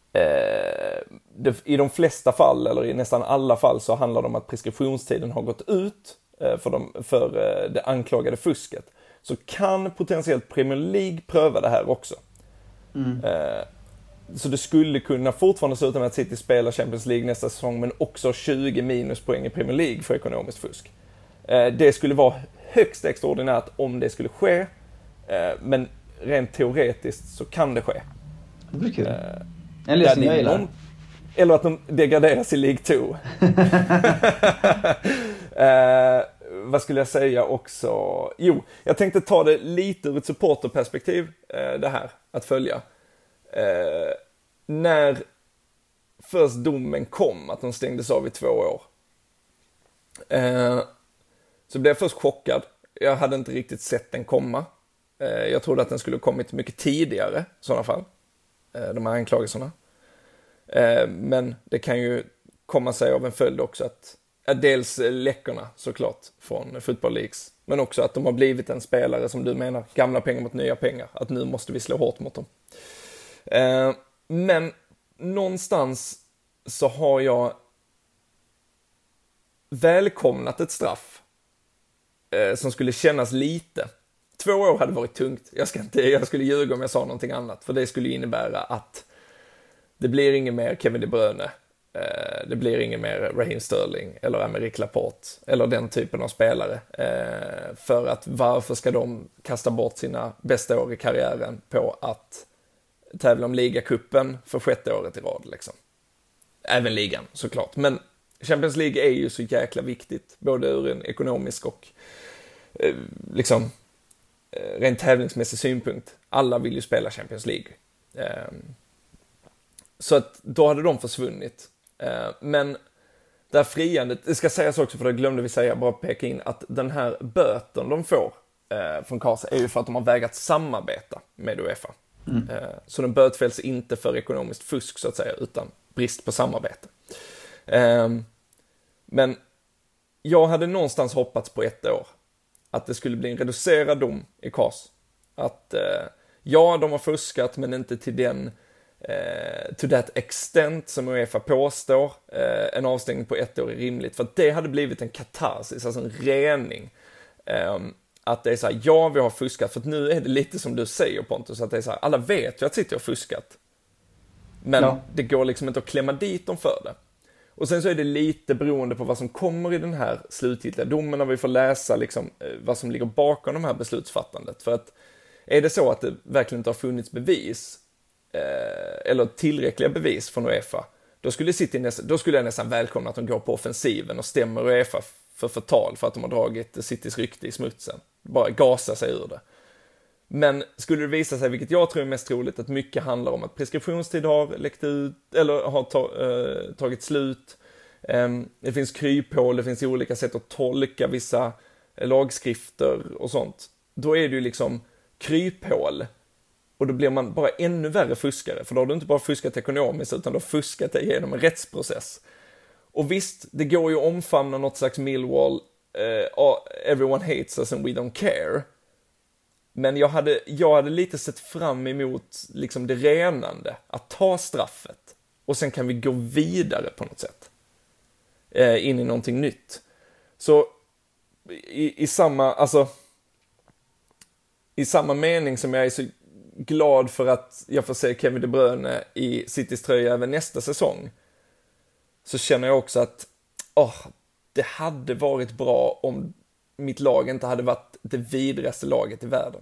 eh, det, i de flesta fall eller i nästan alla fall så handlar det om att preskriptionstiden har gått ut eh, för, de, för eh, det anklagade fusket, så kan potentiellt Premier League pröva det här också. Mm. Eh, så det skulle kunna fortfarande sluta med att City spelar Champions League nästa säsong, men också tjugo minuspoäng i Premier League för ekonomiskt fusk. Eh, det skulle vara högst extraordinärt om det skulle ske, eh, men rent teoretiskt så kan det ske. Det blir kul. Eh, en lösning jag gillar. Eller att de degraderas i League två. eh, vad skulle jag säga också? Jo, jag tänkte ta det lite ur ett supporterperspektiv, eh, det här, att följa. Eh, när först domen kom, att de stängdes av i två år. Eh, Så blev jag först chockad. Jag hade inte riktigt sett den komma. Jag trodde att den skulle kommit mycket tidigare i sådana fall. De här anklagelserna. Men det kan ju komma sig av en följd också att, att dels läckorna såklart från Football Leagues, men också att de har blivit en spelare som du menar, gamla pengar mot nya pengar. Att nu måste vi slå hårt mot dem. Men någonstans så har jag välkomnat ett straff som skulle kännas lite. Två år hade varit tungt. Jag, ska inte, jag skulle ljuga om jag sa någonting annat. För det skulle innebära att det blir ingen mer Kevin De Bruyne. det blir ingen mer Raheem Sterling eller Aymeric Laporte eller den typen av spelare. Eh, för att varför ska de kasta bort sina bästa år i karriären på att tävla om ligacupen för sjätte året i rad liksom. Även ligan såklart, men Champions League är ju så jäkla viktigt både ur en ekonomisk och eh, liksom eh, rent tävlingsmässig synpunkt. Alla vill ju spela Champions League. Eh, så att då hade de försvunnit. Eh, men det här friandet, det ska sägas också för det glömde vi säga, bara peka in att den här böten de får eh, från C A S är ju för att de har vägrat samarbeta med UEFA. Mm. Eh, så de bötfälls inte för ekonomiskt fusk så att säga, utan brist på samarbete. Um, men jag hade någonstans hoppats på ett år att det skulle bli en reducerad dom i C A S. Att uh, ja, de har fuskat men inte till den uh, to that extent som UEFA påstår. Uh, en avstängning på ett år är rimligt, för att det hade blivit en katarsis, alltså en rening. Um, att det är så här, ja vi har fuskat, för att nu är det lite som du säger Pontus, att det är så här, alla vet ju att City har fuskat. Men ja. Det går liksom inte att klämma dit dem för det. Och sen så är det lite beroende på vad som kommer i den här slutgiltiga domen, när vi får läsa liksom vad som ligger bakom de här beslutsfattandet. För att är det så att det verkligen inte har funnits bevis eh, eller tillräckliga bevis från UEFA, då skulle, City nästan, då skulle jag nästan välkomna att de går på offensiven och stämmer UEFA för förtal för att de har dragit Citys rykte i smutsen. Bara gasa sig ur det. Men skulle det visa sig, vilket jag tror är mest troligt, att mycket handlar om att preskriptionstid har läckt ut eller har ta, eh, tagit slut. Eh, det finns kryphål, det finns olika sätt att tolka vissa eh, lagskrifter och sånt. Då är det ju liksom kryphål, och då blir man bara ännu värre fuskare, för då har du inte bara fuskat ekonomiskt utan du har fuskat det genom en rättsprocess. Och visst, det går ju att omfamna något slags Millwall, eh, everyone hates us and we don't care. Men jag hade, jag hade lite sett fram emot liksom det renande, att ta straffet och sen kan vi gå vidare på något sätt eh, in i någonting nytt. Så i, i samma alltså i samma mening som jag är så glad för att jag får se Kevin De Bruyne i Citys tröja även nästa säsong, så känner jag också att åh, det hade varit bra om mitt lag inte hade varit det vidraste laget i världen.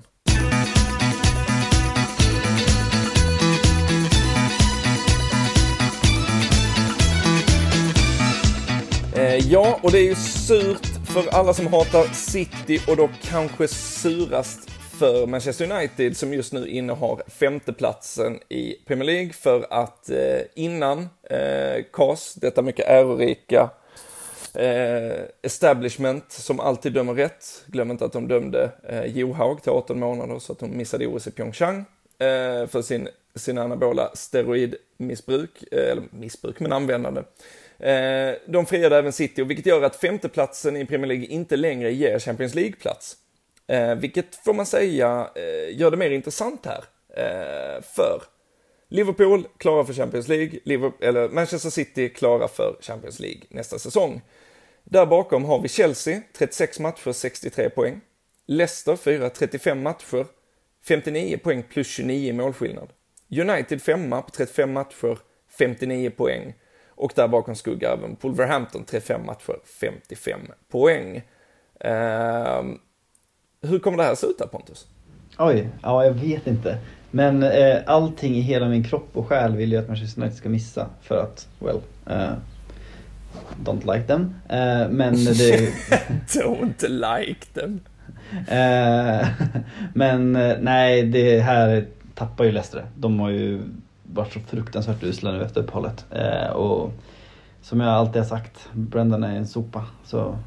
Eh, ja, och det är ju surt för alla som hatar City, och då kanske surast för Manchester United som just nu innehar femteplatsen i Premier League, för att eh, innan eh, C A S, detta mycket ärorika Eh, establishment som alltid dömer rätt. Glöm inte att de dömde eh, Johaug till arton månader så att hon missade O S i Pyeongchang eh, för sin, sin anabola steroidmissbruk, eh, eller missbruk men användande. Eh, de friade även City, och vilket gör att femteplatsen i Premier League inte längre ger Champions League-plats. Eh, vilket får man säga eh, gör det mer intressant här. Eh, för Liverpool klara för Champions League, Liverpool, eller Manchester City klara för Champions League nästa säsong. Där bakom har vi Chelsea, trettiosex matcher, sextiotre poäng. Leicester, fyra, trettiofem matcher, femtionio poäng plus tjugonio målskillnad. United, femma på trettiofem matcher, femtionio poäng. Och där bakom skuggar även Wolverhampton, trettiofem matcher, femtiofem poäng. Uh, hur kommer det här se ut där, Pontus? Oj, ja jag vet inte. Men eh, allting i hela min kropp och själ vill ju att Manchester United ska missa. För att, well, uh, don't like them. Uh, men det... don't like them. uh, men uh, nej, det här tappar ju Leicester. De har ju varit så fruktansvärt usla nu efter uppehållet. Uh, och som jag alltid har sagt, Brendan är en sopa. Så...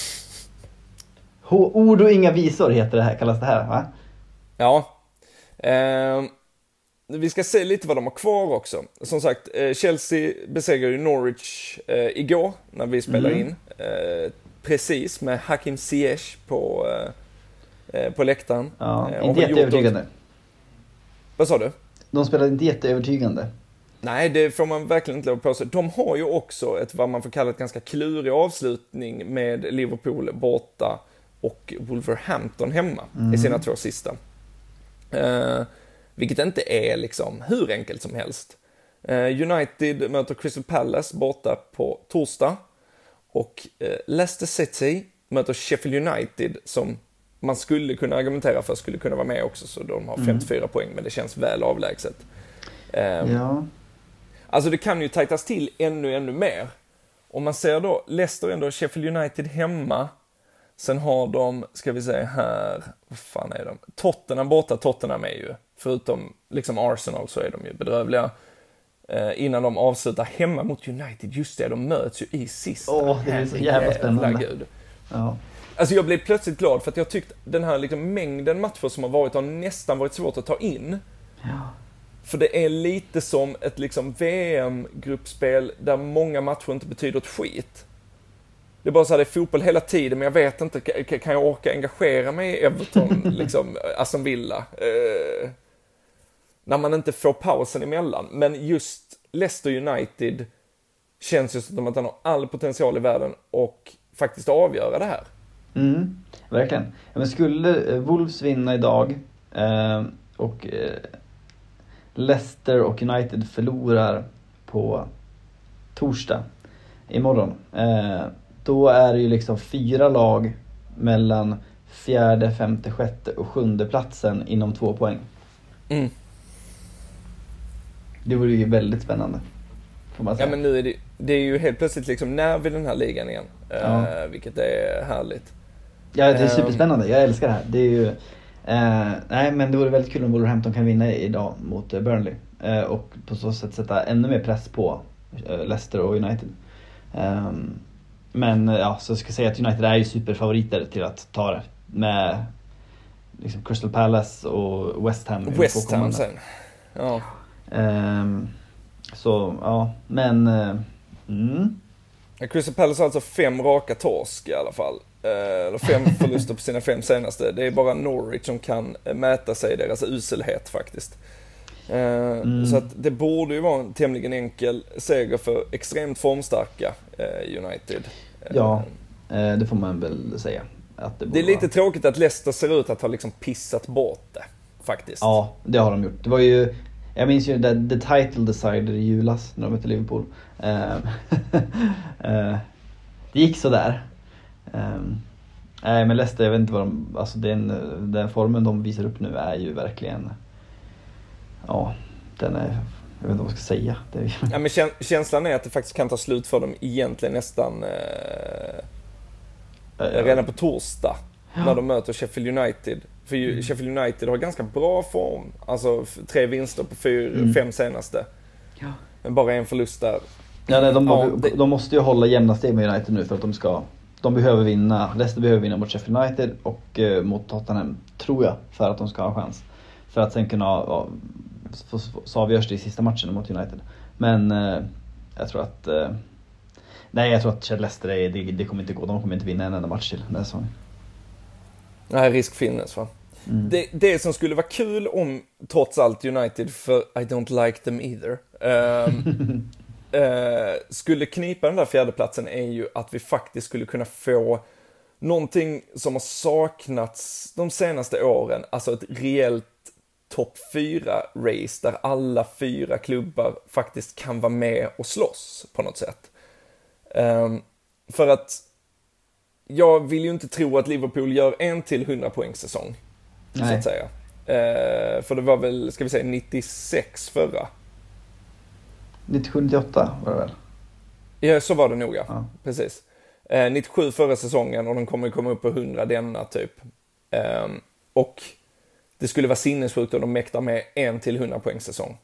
Ord och inga visor heter det här, kallas det här, va? Ja. Eh, vi ska se lite vad de har kvar också. Som sagt, eh, Chelsea besegrade ju Norwich eh, igår när vi spelar mm. in. Eh, precis, med Hakim Ziyech på, eh, på läktaren. Ja, eh, inte jätteövertygande. Något... Vad sa du? De spelade inte jätteövertygande. Nej, det får man verkligen inte lov på sig. De har ju också ett, vad man får kalla ett ganska klurig avslutning med Liverpool borta och Wolverhampton hemma mm. i sina två sista. Uh, vilket inte är liksom hur enkelt som helst. United möter Crystal Palace borta på torsdag. Och Leicester City möter Sheffield United som man skulle kunna argumentera för skulle kunna vara med också. Så de har femtiofyra mm. poäng, men det känns väl avlägset. Ja. Alltså det kan ju tajtas till ännu, ännu mer. Om man ser då, Leicester ändå, Sheffield United hemma. Sen har de, ska vi säga här, vad fan är de? Tottenham borta, Tottenham är ju, förutom liksom Arsenal så är de ju bedrövliga. Eh, innan de avslutar hemma mot United, just det, de möts ju i sista. Åh, oh, det är så jävla spännande. Ja. Alltså jag blev plötsligt glad för att jag tyckte den här liksom mängden matcher som har varit har nästan varit svårt att ta in. Ja. För det är lite som ett liksom V M-gruppspel där många matcher inte betyder ett skit. Det är bara så här, det är fotboll hela tiden, men jag vet inte, kan jag orka engagera mig i Everton, liksom, Aston Villa? Eh, när man inte får pausen emellan. Men just Leicester United känns ju som att han har all potential i världen och faktiskt avgöra det här. Mm, verkligen. Ja, men skulle Wolves vinna idag eh, och eh, Leicester och United förlorar på torsdag imorgon, eh, då är det ju liksom fyra lag mellan fjärde, femte, sjätte och sjunde platsen inom två poäng. Mm. Det vore ju väldigt spännande, får man säga. Ja, men nu är det, det är ju helt plötsligt liksom när vi den här ligan igen, ja. eh, vilket är härligt. Ja, det är superspännande. Jag älskar det här. Det är ju eh, nej, men det vore väldigt kul om Wolverhampton kan vinna idag mot Burnley eh, och på så sätt sätta ännu mer press på eh, Leicester och United. Um, men ja, så jag ska säga att United är ju superfavoriter till att ta det med liksom Crystal Palace och West Ham. West Ham sen. Ja. Um, så ja, men uh, mm. Crystal Palace har alltså fem raka torsk i alla fall. Eller fem förluster på sina fem senaste. Det är bara Norwich som kan mäta sig i deras uselhet faktiskt. Mm. Så att det borde ju vara en tämligen enkel seger för extremt formstarka United. Ja, det får man väl säga. Att det, det är lite vara. Tråkigt att Leicester ser ut att ha liksom pissat bort det faktiskt. Ja, det har de gjort. Det var ju, jag minns ju the, the title decider i julas när de mötte Liverpool. Det gick så där. Um, nej, men Leicester, jag vet inte vad de, alltså den, den formen de visar upp nu är ju verkligen, ja, den är, jag vet inte vad jag ska säga. Det är... Ja, men känslan är att det faktiskt kan ta slut för dem egentligen nästan eh, ja. redan på torsdag, ja. När de möter Sheffield United. För mm. Sheffield United har ganska bra form, alltså tre vinster på fyra, mm. fem senaste, ja. Men bara en förlust där. Ja, nej, de, ja, det... de måste ju hålla jämna steg med United nu för att de ska. De behöver vinna, Leicester behöver vinna mot Sheffield United och eh, mot Tottenham, tror jag, för att de ska ha chans. För att sen kunna, ja, så, så avgörs det i sista matchen mot United. Men eh, jag tror att, eh, nej jag tror att Leicester, är, det, det kommer inte gå, de kommer inte vinna en enda match till den här säsongen. Nej, risk finns va. Mm. Det, det som skulle vara kul om, trots allt United, för I don't like them either, um, Uh, skulle knipa den där fjärdeplatsen är ju att vi faktiskt skulle kunna få någonting som har saknats de senaste åren, alltså ett reellt topp fyra race där alla fyra klubbar faktiskt kan vara med och slåss på något sätt. Um, för att jag vill ju inte tro att Liverpool gör en till hundra poäng säsong, så att säga. Uh, för det var väl, ska vi säga, nittiosex förra. nittiosju nittioåtta var det väl? Ja, så var det nog, ja. ja. Precis. Eh, nittiosju förra säsongen och de kommer komma upp på hundra denna typ. Eh, och det skulle vara sinnessjukt om de mäktar med en till hundra poäng säsong.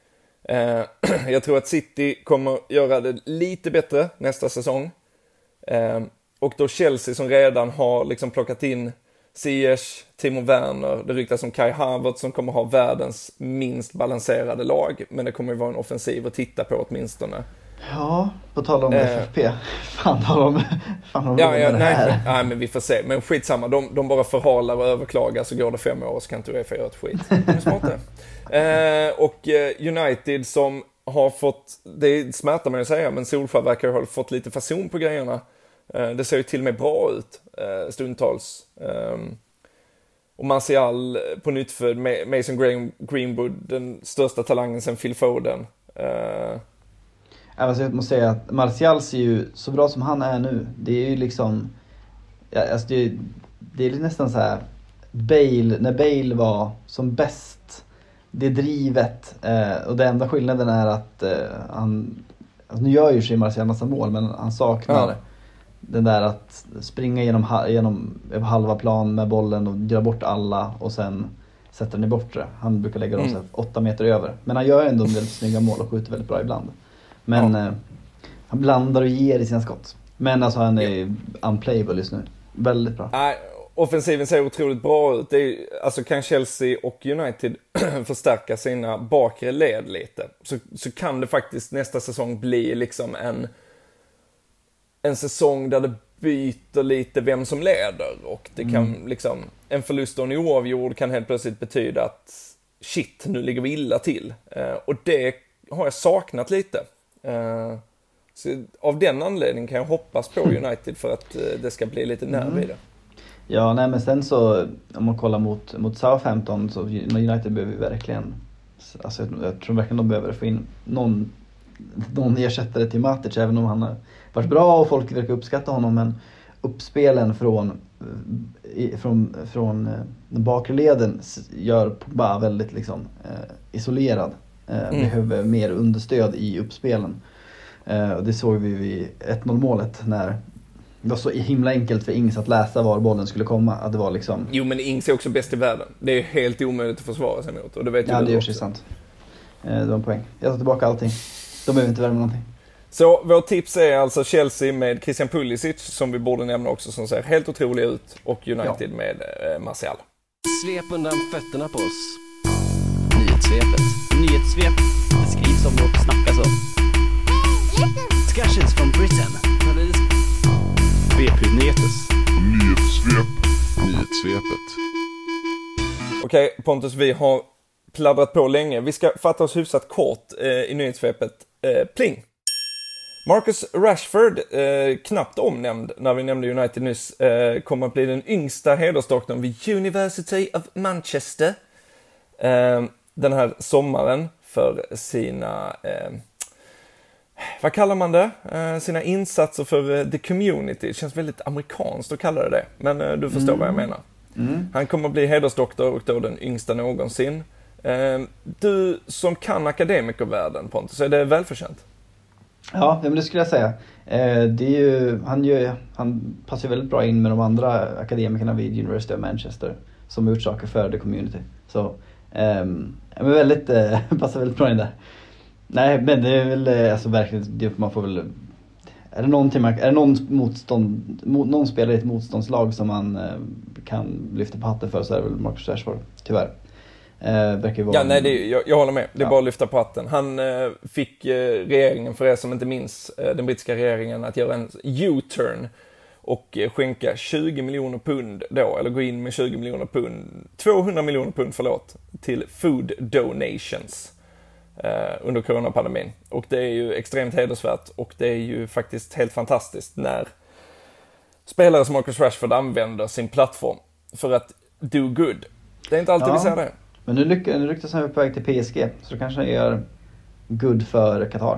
Eh, jag tror att City kommer göra det lite bättre nästa säsong. Eh, och då Chelsea som redan har liksom plockat in Ziyech, Timo Werner, det ryktas om Kai Havertz som kommer ha världens minst balanserade lag, men det kommer ju vara en offensiv att titta på åtminstone. Ja, på tal om eh, F F P. Fan har de, fan har de ja, ja, det nej, här. nej, men vi får se. Men skitsamma, de, de bara förhalar och överklagar, så går det fem år och så kan inte UEFA göra ett skit. De är smarta. eh, och United som har fått, det smärtar man ju säga, men Solskjaer verkar ha fått lite fason på grejerna. Det ser ju till och med bra ut stundtals. Och Martial på nytt för Mason Greenwood, den största talangen sen Phil Foden. Uh... Alltså jag måste säga att Martial ser ju så bra som han är nu. Det är ju liksom, ja, alltså det, det är nästan så här Bale, när Bale var som bäst, det drivet, eh, och det enda skillnaden är att eh, han, alltså nu gör ju sig Martial massa mål, men han saknar ja. den där att springa genom, genom halva plan med bollen och dra bort alla och sen sätter den i bortre. Han brukar lägga dem mm. åtta meter över, men han gör ändå väldigt snygga mål och skjuter väldigt bra ibland. Men ja. eh, han blandar och ger i sina skott. Men alltså han är ja. unplayable just nu. Väldigt bra. Nej, offensiven ser otroligt bra ut. Det är, alltså kan Chelsea och United förstärka sina bakre led lite, så, så kan det faktiskt nästa säsong bli liksom en en säsong där det byter lite vem som leder, och det kan mm. liksom, en förlust och en oavgjord kan helt plötsligt betyda att shit, nu ligger vi illa till. Uh, och det har jag saknat lite. Uh, så av den anledningen kan jag hoppas på United för att uh, det ska bli lite nerv i det. Ja, nej, men sen så om man kollar mot, mot Southampton, så United behöver verkligen, alltså jag tror verkligen de behöver få in någon, någon ersättare till Matic, även om han har varit bra och folk verkar uppskatta honom, men uppspelen från från, från den bakre leden gör bara väldigt liksom eh, isolerad. Eh, mm. Behöver mer understöd i uppspelen. Eh, och det såg vi vid ett noll målet när det var så himla enkelt för Ings att läsa var bollen skulle komma. Att det var liksom... Jo, men Ings är också bäst i världen. Det är helt omöjligt att försvara sig mot. Och det vet ja, du det är ju sant. Eh, det var en poäng. Jag tar tillbaka allting. De behöver inte värma någonting. Så vårt tips är alltså Chelsea med Christian Pulisic, som vi borde nämna också, som ser helt otrolig ut, och United ja. med eh, Martial. Svep undan fötterna på oss. Nyhetssvepet. Nyhetssvep beskrivs som något snackas om. Discussions from Britain. V P-nyhetes. Nyhetssvep. Nyhetssvepet. Okej, okay, Pontus, vi har pladdrat på länge. Vi ska fatta oss hyfsat kort eh, i nyhetssvepet. Eh, pling! Marcus Rashford, eh, knappt omnämnd när vi nämnde United nyss, eh, kommer att bli den yngsta hedersdoktorn vid University of Manchester eh, den här sommaren för sina, eh, vad kallar man det? Eh, sina insatser för eh, the community. Det känns väldigt amerikanskt att kalla det det, men eh, du förstår mm. vad jag menar. Mm. Han kommer att bli hedersdoktor och då den yngsta någonsin. Eh, du som kan akademikervärlden, Pontus, är det välförtjänt? Ja, men det skulle jag säga. Eh, det är ju, han, gör, han passar väldigt bra in med de andra akademikerna vid University of Manchester som har gjort saker för the community. Så eh, men väldigt, eh, passar väldigt bra in där. Nej, men det är väl alltså verkligen, det, man får väl, är det någonting man, är det någon motstånd, mot, någon spelare i ett motståndslag som man eh, kan lyfta på hatten för, så är det väl Marcus Rashford, tyvärr. Eh, vara ja, nej, det, jag, jag håller med. Det är ja. bara att lyfta på hatten. Han eh, fick eh, regeringen, för er som inte minns, eh, den brittiska regeringen, att göra en U-turn och eh, skänka tjugo miljoner pund då, eller gå in med tjugo miljoner pund, tvåhundra miljoner pund, förlåt, till food donations eh, under coronapandemin. Och det är ju extremt hedersvärt, och det är ju faktiskt helt fantastiskt när spelare som Marcus Rashford använder sin plattform för att do good. Det är inte alltid ja. vi ser det. Men nu, lyck- nu ryktas han på väg till P S G, så kanske han gör good för Qatar.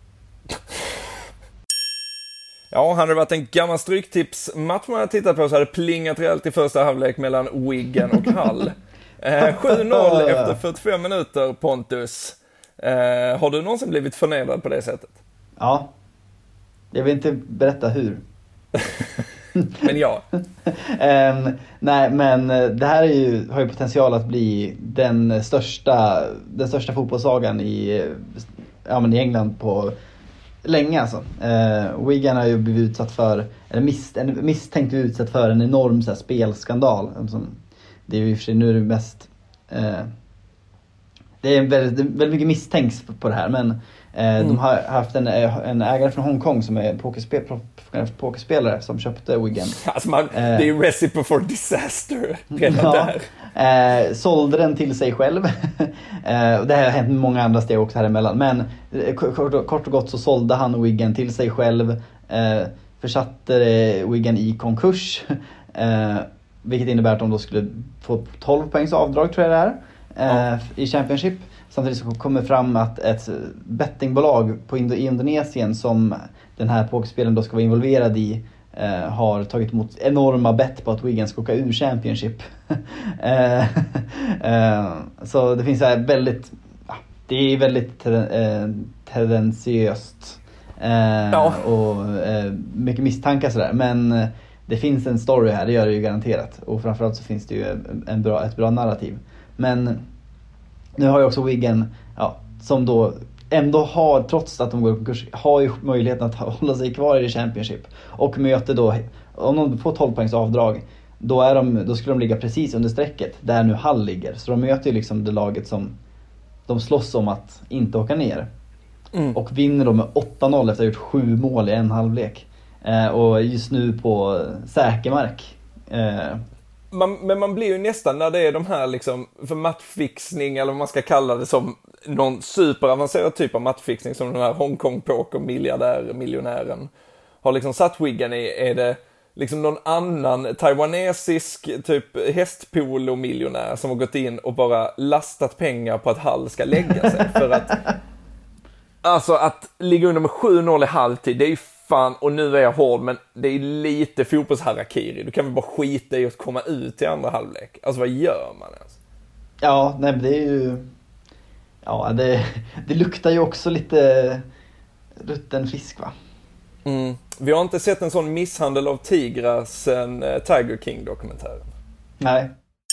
Ja, hade det varit en gammal stryktipsmatch man hade tittat på, så hade det plingat rejält i första halvlek mellan Wigan och Hull. eh, sju noll efter fyrtiofem minuter, Pontus. Eh, har du någonsin blivit förnedrad på det sättet? Ja. Jag vill inte berätta hur. Men ja. um, nej, men det här är ju, har ju potential att bli den största, den största fotbollssagan i, ja, men i England på länge alltså. Uh, Wigan har ju blivit utsatt för, eller mis, en, misstänkt utsatt för en enorm så här, spelskandal. Som, det är ju i och för sig nu är det mest uh, det är väldigt, väldigt mycket misstänks på det här, men Mm. de har haft en, en ägare från Hongkong som är pokerspel, pokerspelare som köpte Wigan. Alltså man, det är ju recipe for disaster redan ja, där. Eh, sålde den till sig själv. eh, det har hänt många andra steg också här emellan. Men eh, kort, kort och gott så sålde han Wigan till sig själv. Eh, försatte Wigan i konkurs. Eh, vilket innebär att de då skulle få tolv poängs avdrag, tror jag det är, eh, ja. i Championship. samtidigt så kommer fram att ett bettingbolag på Indo- i Indonesien som den här pokerspelen då ska vara involverad i eh, har tagit emot enorma bett på att Wigan ska åka ur Championship. eh, eh, så det finns så här väldigt, ja, det är väldigt eh, tendensiöst eh, ja. och eh, mycket misstankar sådär, men eh, det finns en story här, det gör det ju garanterat, och framförallt så finns det ju en bra, ett bra narrativ. Men nu har ju också Wigan, ja, som då ändå har, trots att de går i konkurs, har ju möjligheten att hålla sig kvar i Championship och möter då, om de får tolv poängs avdrag, då, är de, då skulle de ligga precis under strecket där nu Hull ligger. Så de möter ju liksom det laget som de slåss om att inte åka ner. Mm. Och vinner då med åtta noll efter att ha gjort sju mål i en halvlek. Eh, och just nu på säker mark. Eh, Man, men man blir ju nästan, när det är de här liksom, för matchfixning eller vad man ska kalla det, som någon superavancerad typ av matchfixning som den här Hongkong poker miljardär miljonären har liksom satt Wigan i, är det liksom någon annan taiwanesisk typ hästpolo miljonär som har gått in och bara lastat pengar på att Hull ska lägga sig för att alltså att ligga under med sju noll i halvtid, det är ju fan, och nu är jag hård, men det är lite fotbollsharakiri. Du kan väl bara skita i att komma ut i andra halvlek. Alltså vad gör man ens? Ja, nej, det är ju, ja, det, det luktar ju också lite rutten fisk, va? Mm. Vi har inte sett en sån misshandel av tigrar sen uh, Tiger King-dokumentären. Nej.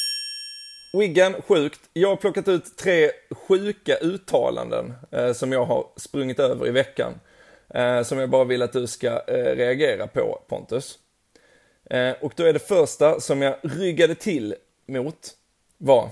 Wigan, sjukt. Jag har plockat ut tre sjuka uttalanden uh, som jag har sprungit över i veckan. Uh, som jag bara vill att du ska uh, reagera på, Pontus. Uh, och då är det första som jag ryggade till mot var: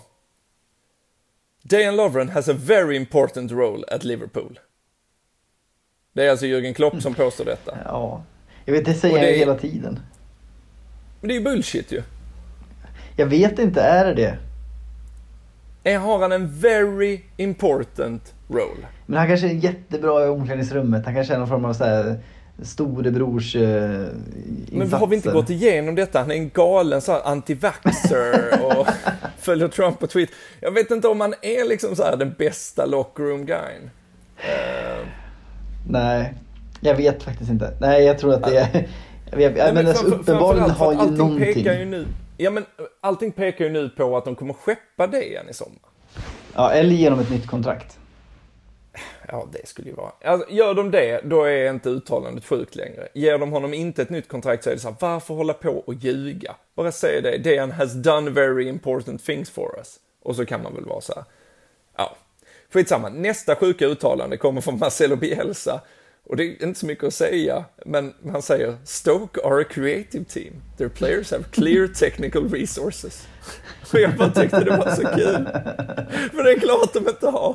Dejan Lovren has a very important role at Liverpool. Det är alltså Jürgen Klopp som påstår detta. Ja, jag vet, det säger jag det är, hela tiden. Men det är ju bullshit ju. Jag vet inte, är det det? Är, har han en very important role? Men han kanske är jättebra i omklädningsrummet. Han kanske är någon form av så här storebrors uh, Men har vi inte gått igenom detta? Han är en galen så här anti-vaxxer och följer Trump på Twitter. Jag vet inte om han är liksom så här den bästa locker room guyn. Uh... Nej, jag vet faktiskt inte. Nej, jag tror att det är... Jag vet, Nej, men alltså, uppenbarligen har ju allting någonting. Pekar ju nu, ja, men allting pekar ju nu på att de kommer skeppa det igen i sommar. Ja, eller genom ett nytt kontrakt. Ja, det skulle ju vara. Alltså, gör de det, då är inte uttalandet sjukt längre. Ger de honom inte ett nytt kontrakt så är det så här: varför hålla på och ljuga? Bara säg det. Dejan has done very important things for us. Och så kan man väl vara så här. Ja. Skitsamma. Nästa sjuka uttalande kommer från Marcelo Bielsa. Och det är inte så mycket att säga, men han säger: Stoke are a creative team. Their players have clear technical resources. Och jag bara tyckte det var så kul. För det är klart de inte har.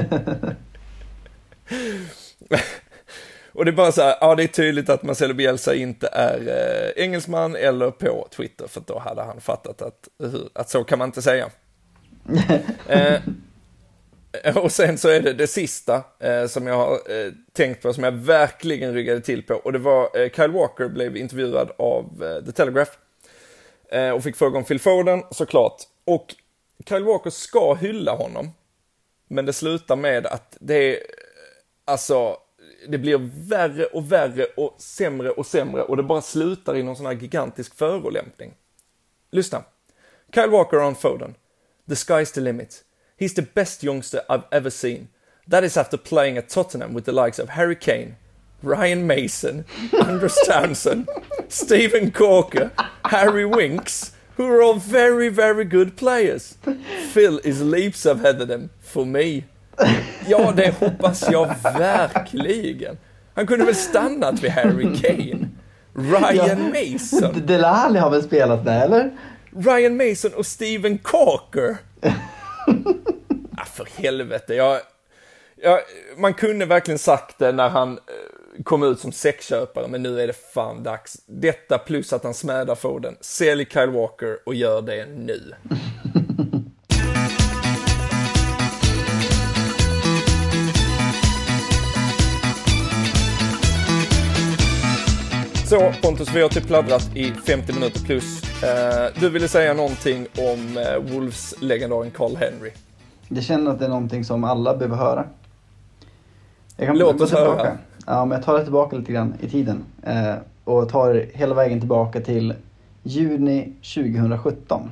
Och det är bara så här, ja, det är tydligt att Marcelo Bielsa inte är eh, engelsman eller på Twitter, för då hade han fattat att, att så kan man inte säga. eh, och sen så är det det sista eh, som jag har eh, tänkt på, som jag verkligen ryggade till på, och det var eh, Kyle Walker blev intervjuad av eh, The Telegraph eh, och fick fråga om Phil Foden, såklart. Och Kyle Walker ska hylla honom, men det slutar med att det är alltså, det blir värre och värre och sämre och sämre, och det bara slutar i någon sån här gigantisk förolämpning. Lyssna. Kyle Walker on Foden. The sky's the limit. He's the best youngster I've ever seen. That is after playing at Tottenham with the likes of Harry Kane, Ryan Mason, Andros Townsend, Stephen Corker, Harry Winks, who are all very, very good players. Phil is leaps ahead of them for me. Ja, det hoppas jag verkligen. Han kunde väl stannat vid Harry Kane. Ryan ja. Mason. Dele Alli har väl spelat där, eller? Ryan Mason och Stephen Corker. Ah, för helvete. Jag, jag, man kunde verkligen sagt det när han kom ut som sexköpare, men nu är det fan dags. Detta plus att han smädar Foden. Sälj Kyle Walker och gör det nu. Så Pontus, vi har typ pladdrat i femtio minuter plus. Uh, du ville säga någonting om uh, Wolves legendaren Carl Henry. Det känner att det är någonting som alla behöver höra. Jag kan Låt oss tillbaka. höra. Ja, men jag tar det tillbaka lite grann i tiden. Eh, och tar hela vägen tillbaka till juni tjugohundrasjutton.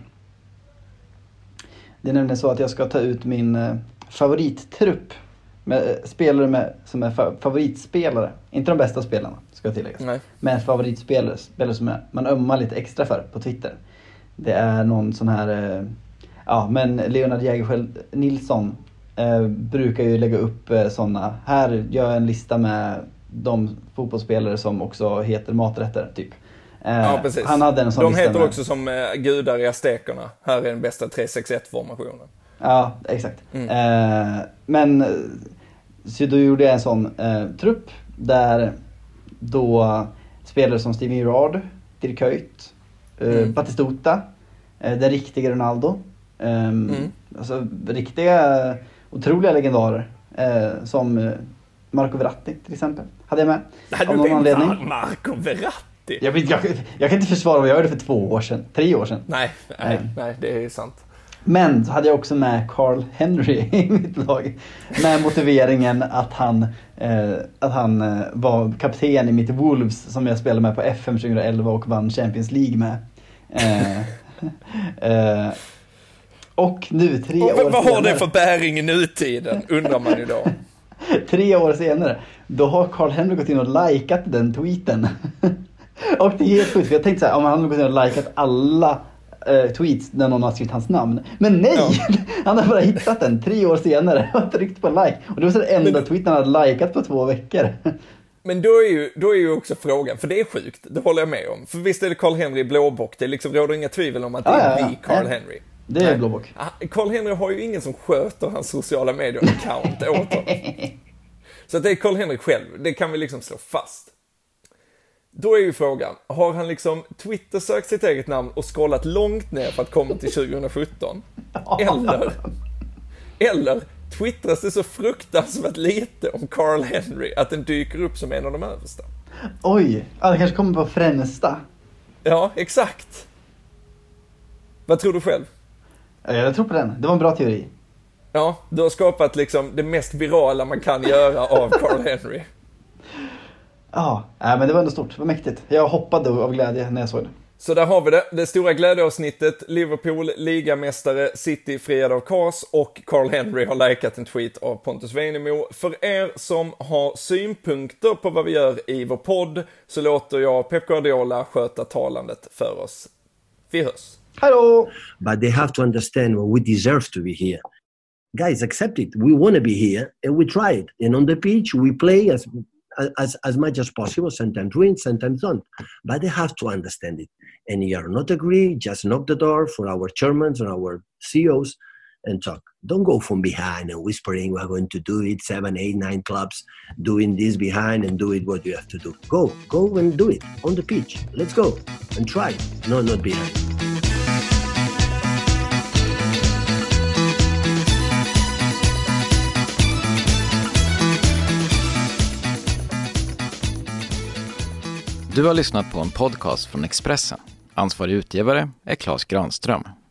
Det är nämligen så att jag ska ta ut min eh, favorittrupp. Med eh, spelare med, som är fa- favoritspelare. Inte de bästa spelarna, ska jag tillägga. Nej. Men favoritspelare. Spelare som är, man ömmar lite extra för på Twitter. Det är någon sån här... Eh, ja, men Leonard Jägerskiöld Nilsson eh, brukar ju lägga upp eh, såna. Här gör jag en lista med de fotbollsspelare som också heter maträtter, typ. Eh, Ja, precis. Han hade en sån De lista heter med. också som eh, gudar i aztekerna. Här är den bästa tre sex ett-formationen. Ja, exakt. Mm. Eh, men så då gjorde jag en sån eh, trupp där då spelare som Steven Gerrard, Dirk Kuyt, eh, Mm. Batistuta, eh, den riktiga Ronaldo. Eh, Mm. Alltså riktiga, otroliga legendarer eh, som eh, Marco Verratti till exempel. Hade jag med. Hade Av du någon det? anledning. Marco Verratti? Jag, vet, jag, jag kan inte försvara vad jag gjorde för två år sedan, tre år sedan. Nej, nej, Nej. nej, det är sant. Men så hade jag också med Carl Henry i mitt lag. Med motiveringen att han, eh, att han eh, var kapten i mitt Wolves som jag spelade med på F M tjugoelva och vann Champions League med. Eh, eh, och nu tre Och år vad, vad har senare, det för bäring i nutiden, undrar man idag. tre år senare, då har Carl Henry gått in och likat den tweeten. Och det är helt sjukt, för jag tänkte så här, om han hade gått in och likat alla eh, tweets när någon har skrivit hans namn. Men nej! Ja. Han har bara hittat den tre år senare och tryckt på like. Och det var så den enda Men- tweeten han hade likat på två veckor. Men då är, ju, då är ju också frågan, för det är sjukt, det håller jag med om. För visst är det Carl Henry blåbock, det liksom råder inga tvivel om att det Ja, är ja, ja. vi Carl Ja. Henry. Det är Nej. blåbock. Ah, Carl Henry har ju ingen som sköter hans sociala medier-account åt honom. Så att det är Carl Henry själv, det kan vi liksom slå fast. Då är ju frågan, har han liksom Twitter sökt sitt eget namn och scrollat långt ner för att komma till tjugosjutton? Eller, eller twittras det så fruktansvärt lite om Carl Henry att den dyker upp som en av de översta? Oj, ja, det kanske kommer på främsta. Ja, exakt. Vad tror du själv? Ja, jag tror på den, det var en bra teori. Ja, du har skapat liksom det mest virala man kan göra av Carl Henry. Ja, äh, men det var ändå stort, det var mäktigt. Jag hoppade av glädje när jag såg det. Så där har vi det, det stora glädjeavsnittet. Liverpool, ligamästare, City friad av K A S och Carl Henry har likat en tweet av Pontus Weinemo. För er som har synpunkter på vad vi gör i vår podd så låter jag Pep Guardiola sköta talandet för oss. Vi hörs. Hallå! But they have to understand when we deserve to be here. Guys, accept it. We want to be here, and we try it. And on the pitch, we play as as as much as possible. Sometimes win, sometimes don't. But they have to understand it. And you are not agree, just knock the door for our chairmen and our C E Os and talk. Don't go from behind and whispering, we're going to do it, seven, eight, nine clubs doing this behind and do it what you have to do. Go, go and do it on the pitch. Let's go and try. No, not behind. Du har lyssnat på en podcast från Expressen. Ansvarig utgivare är Claes Granström.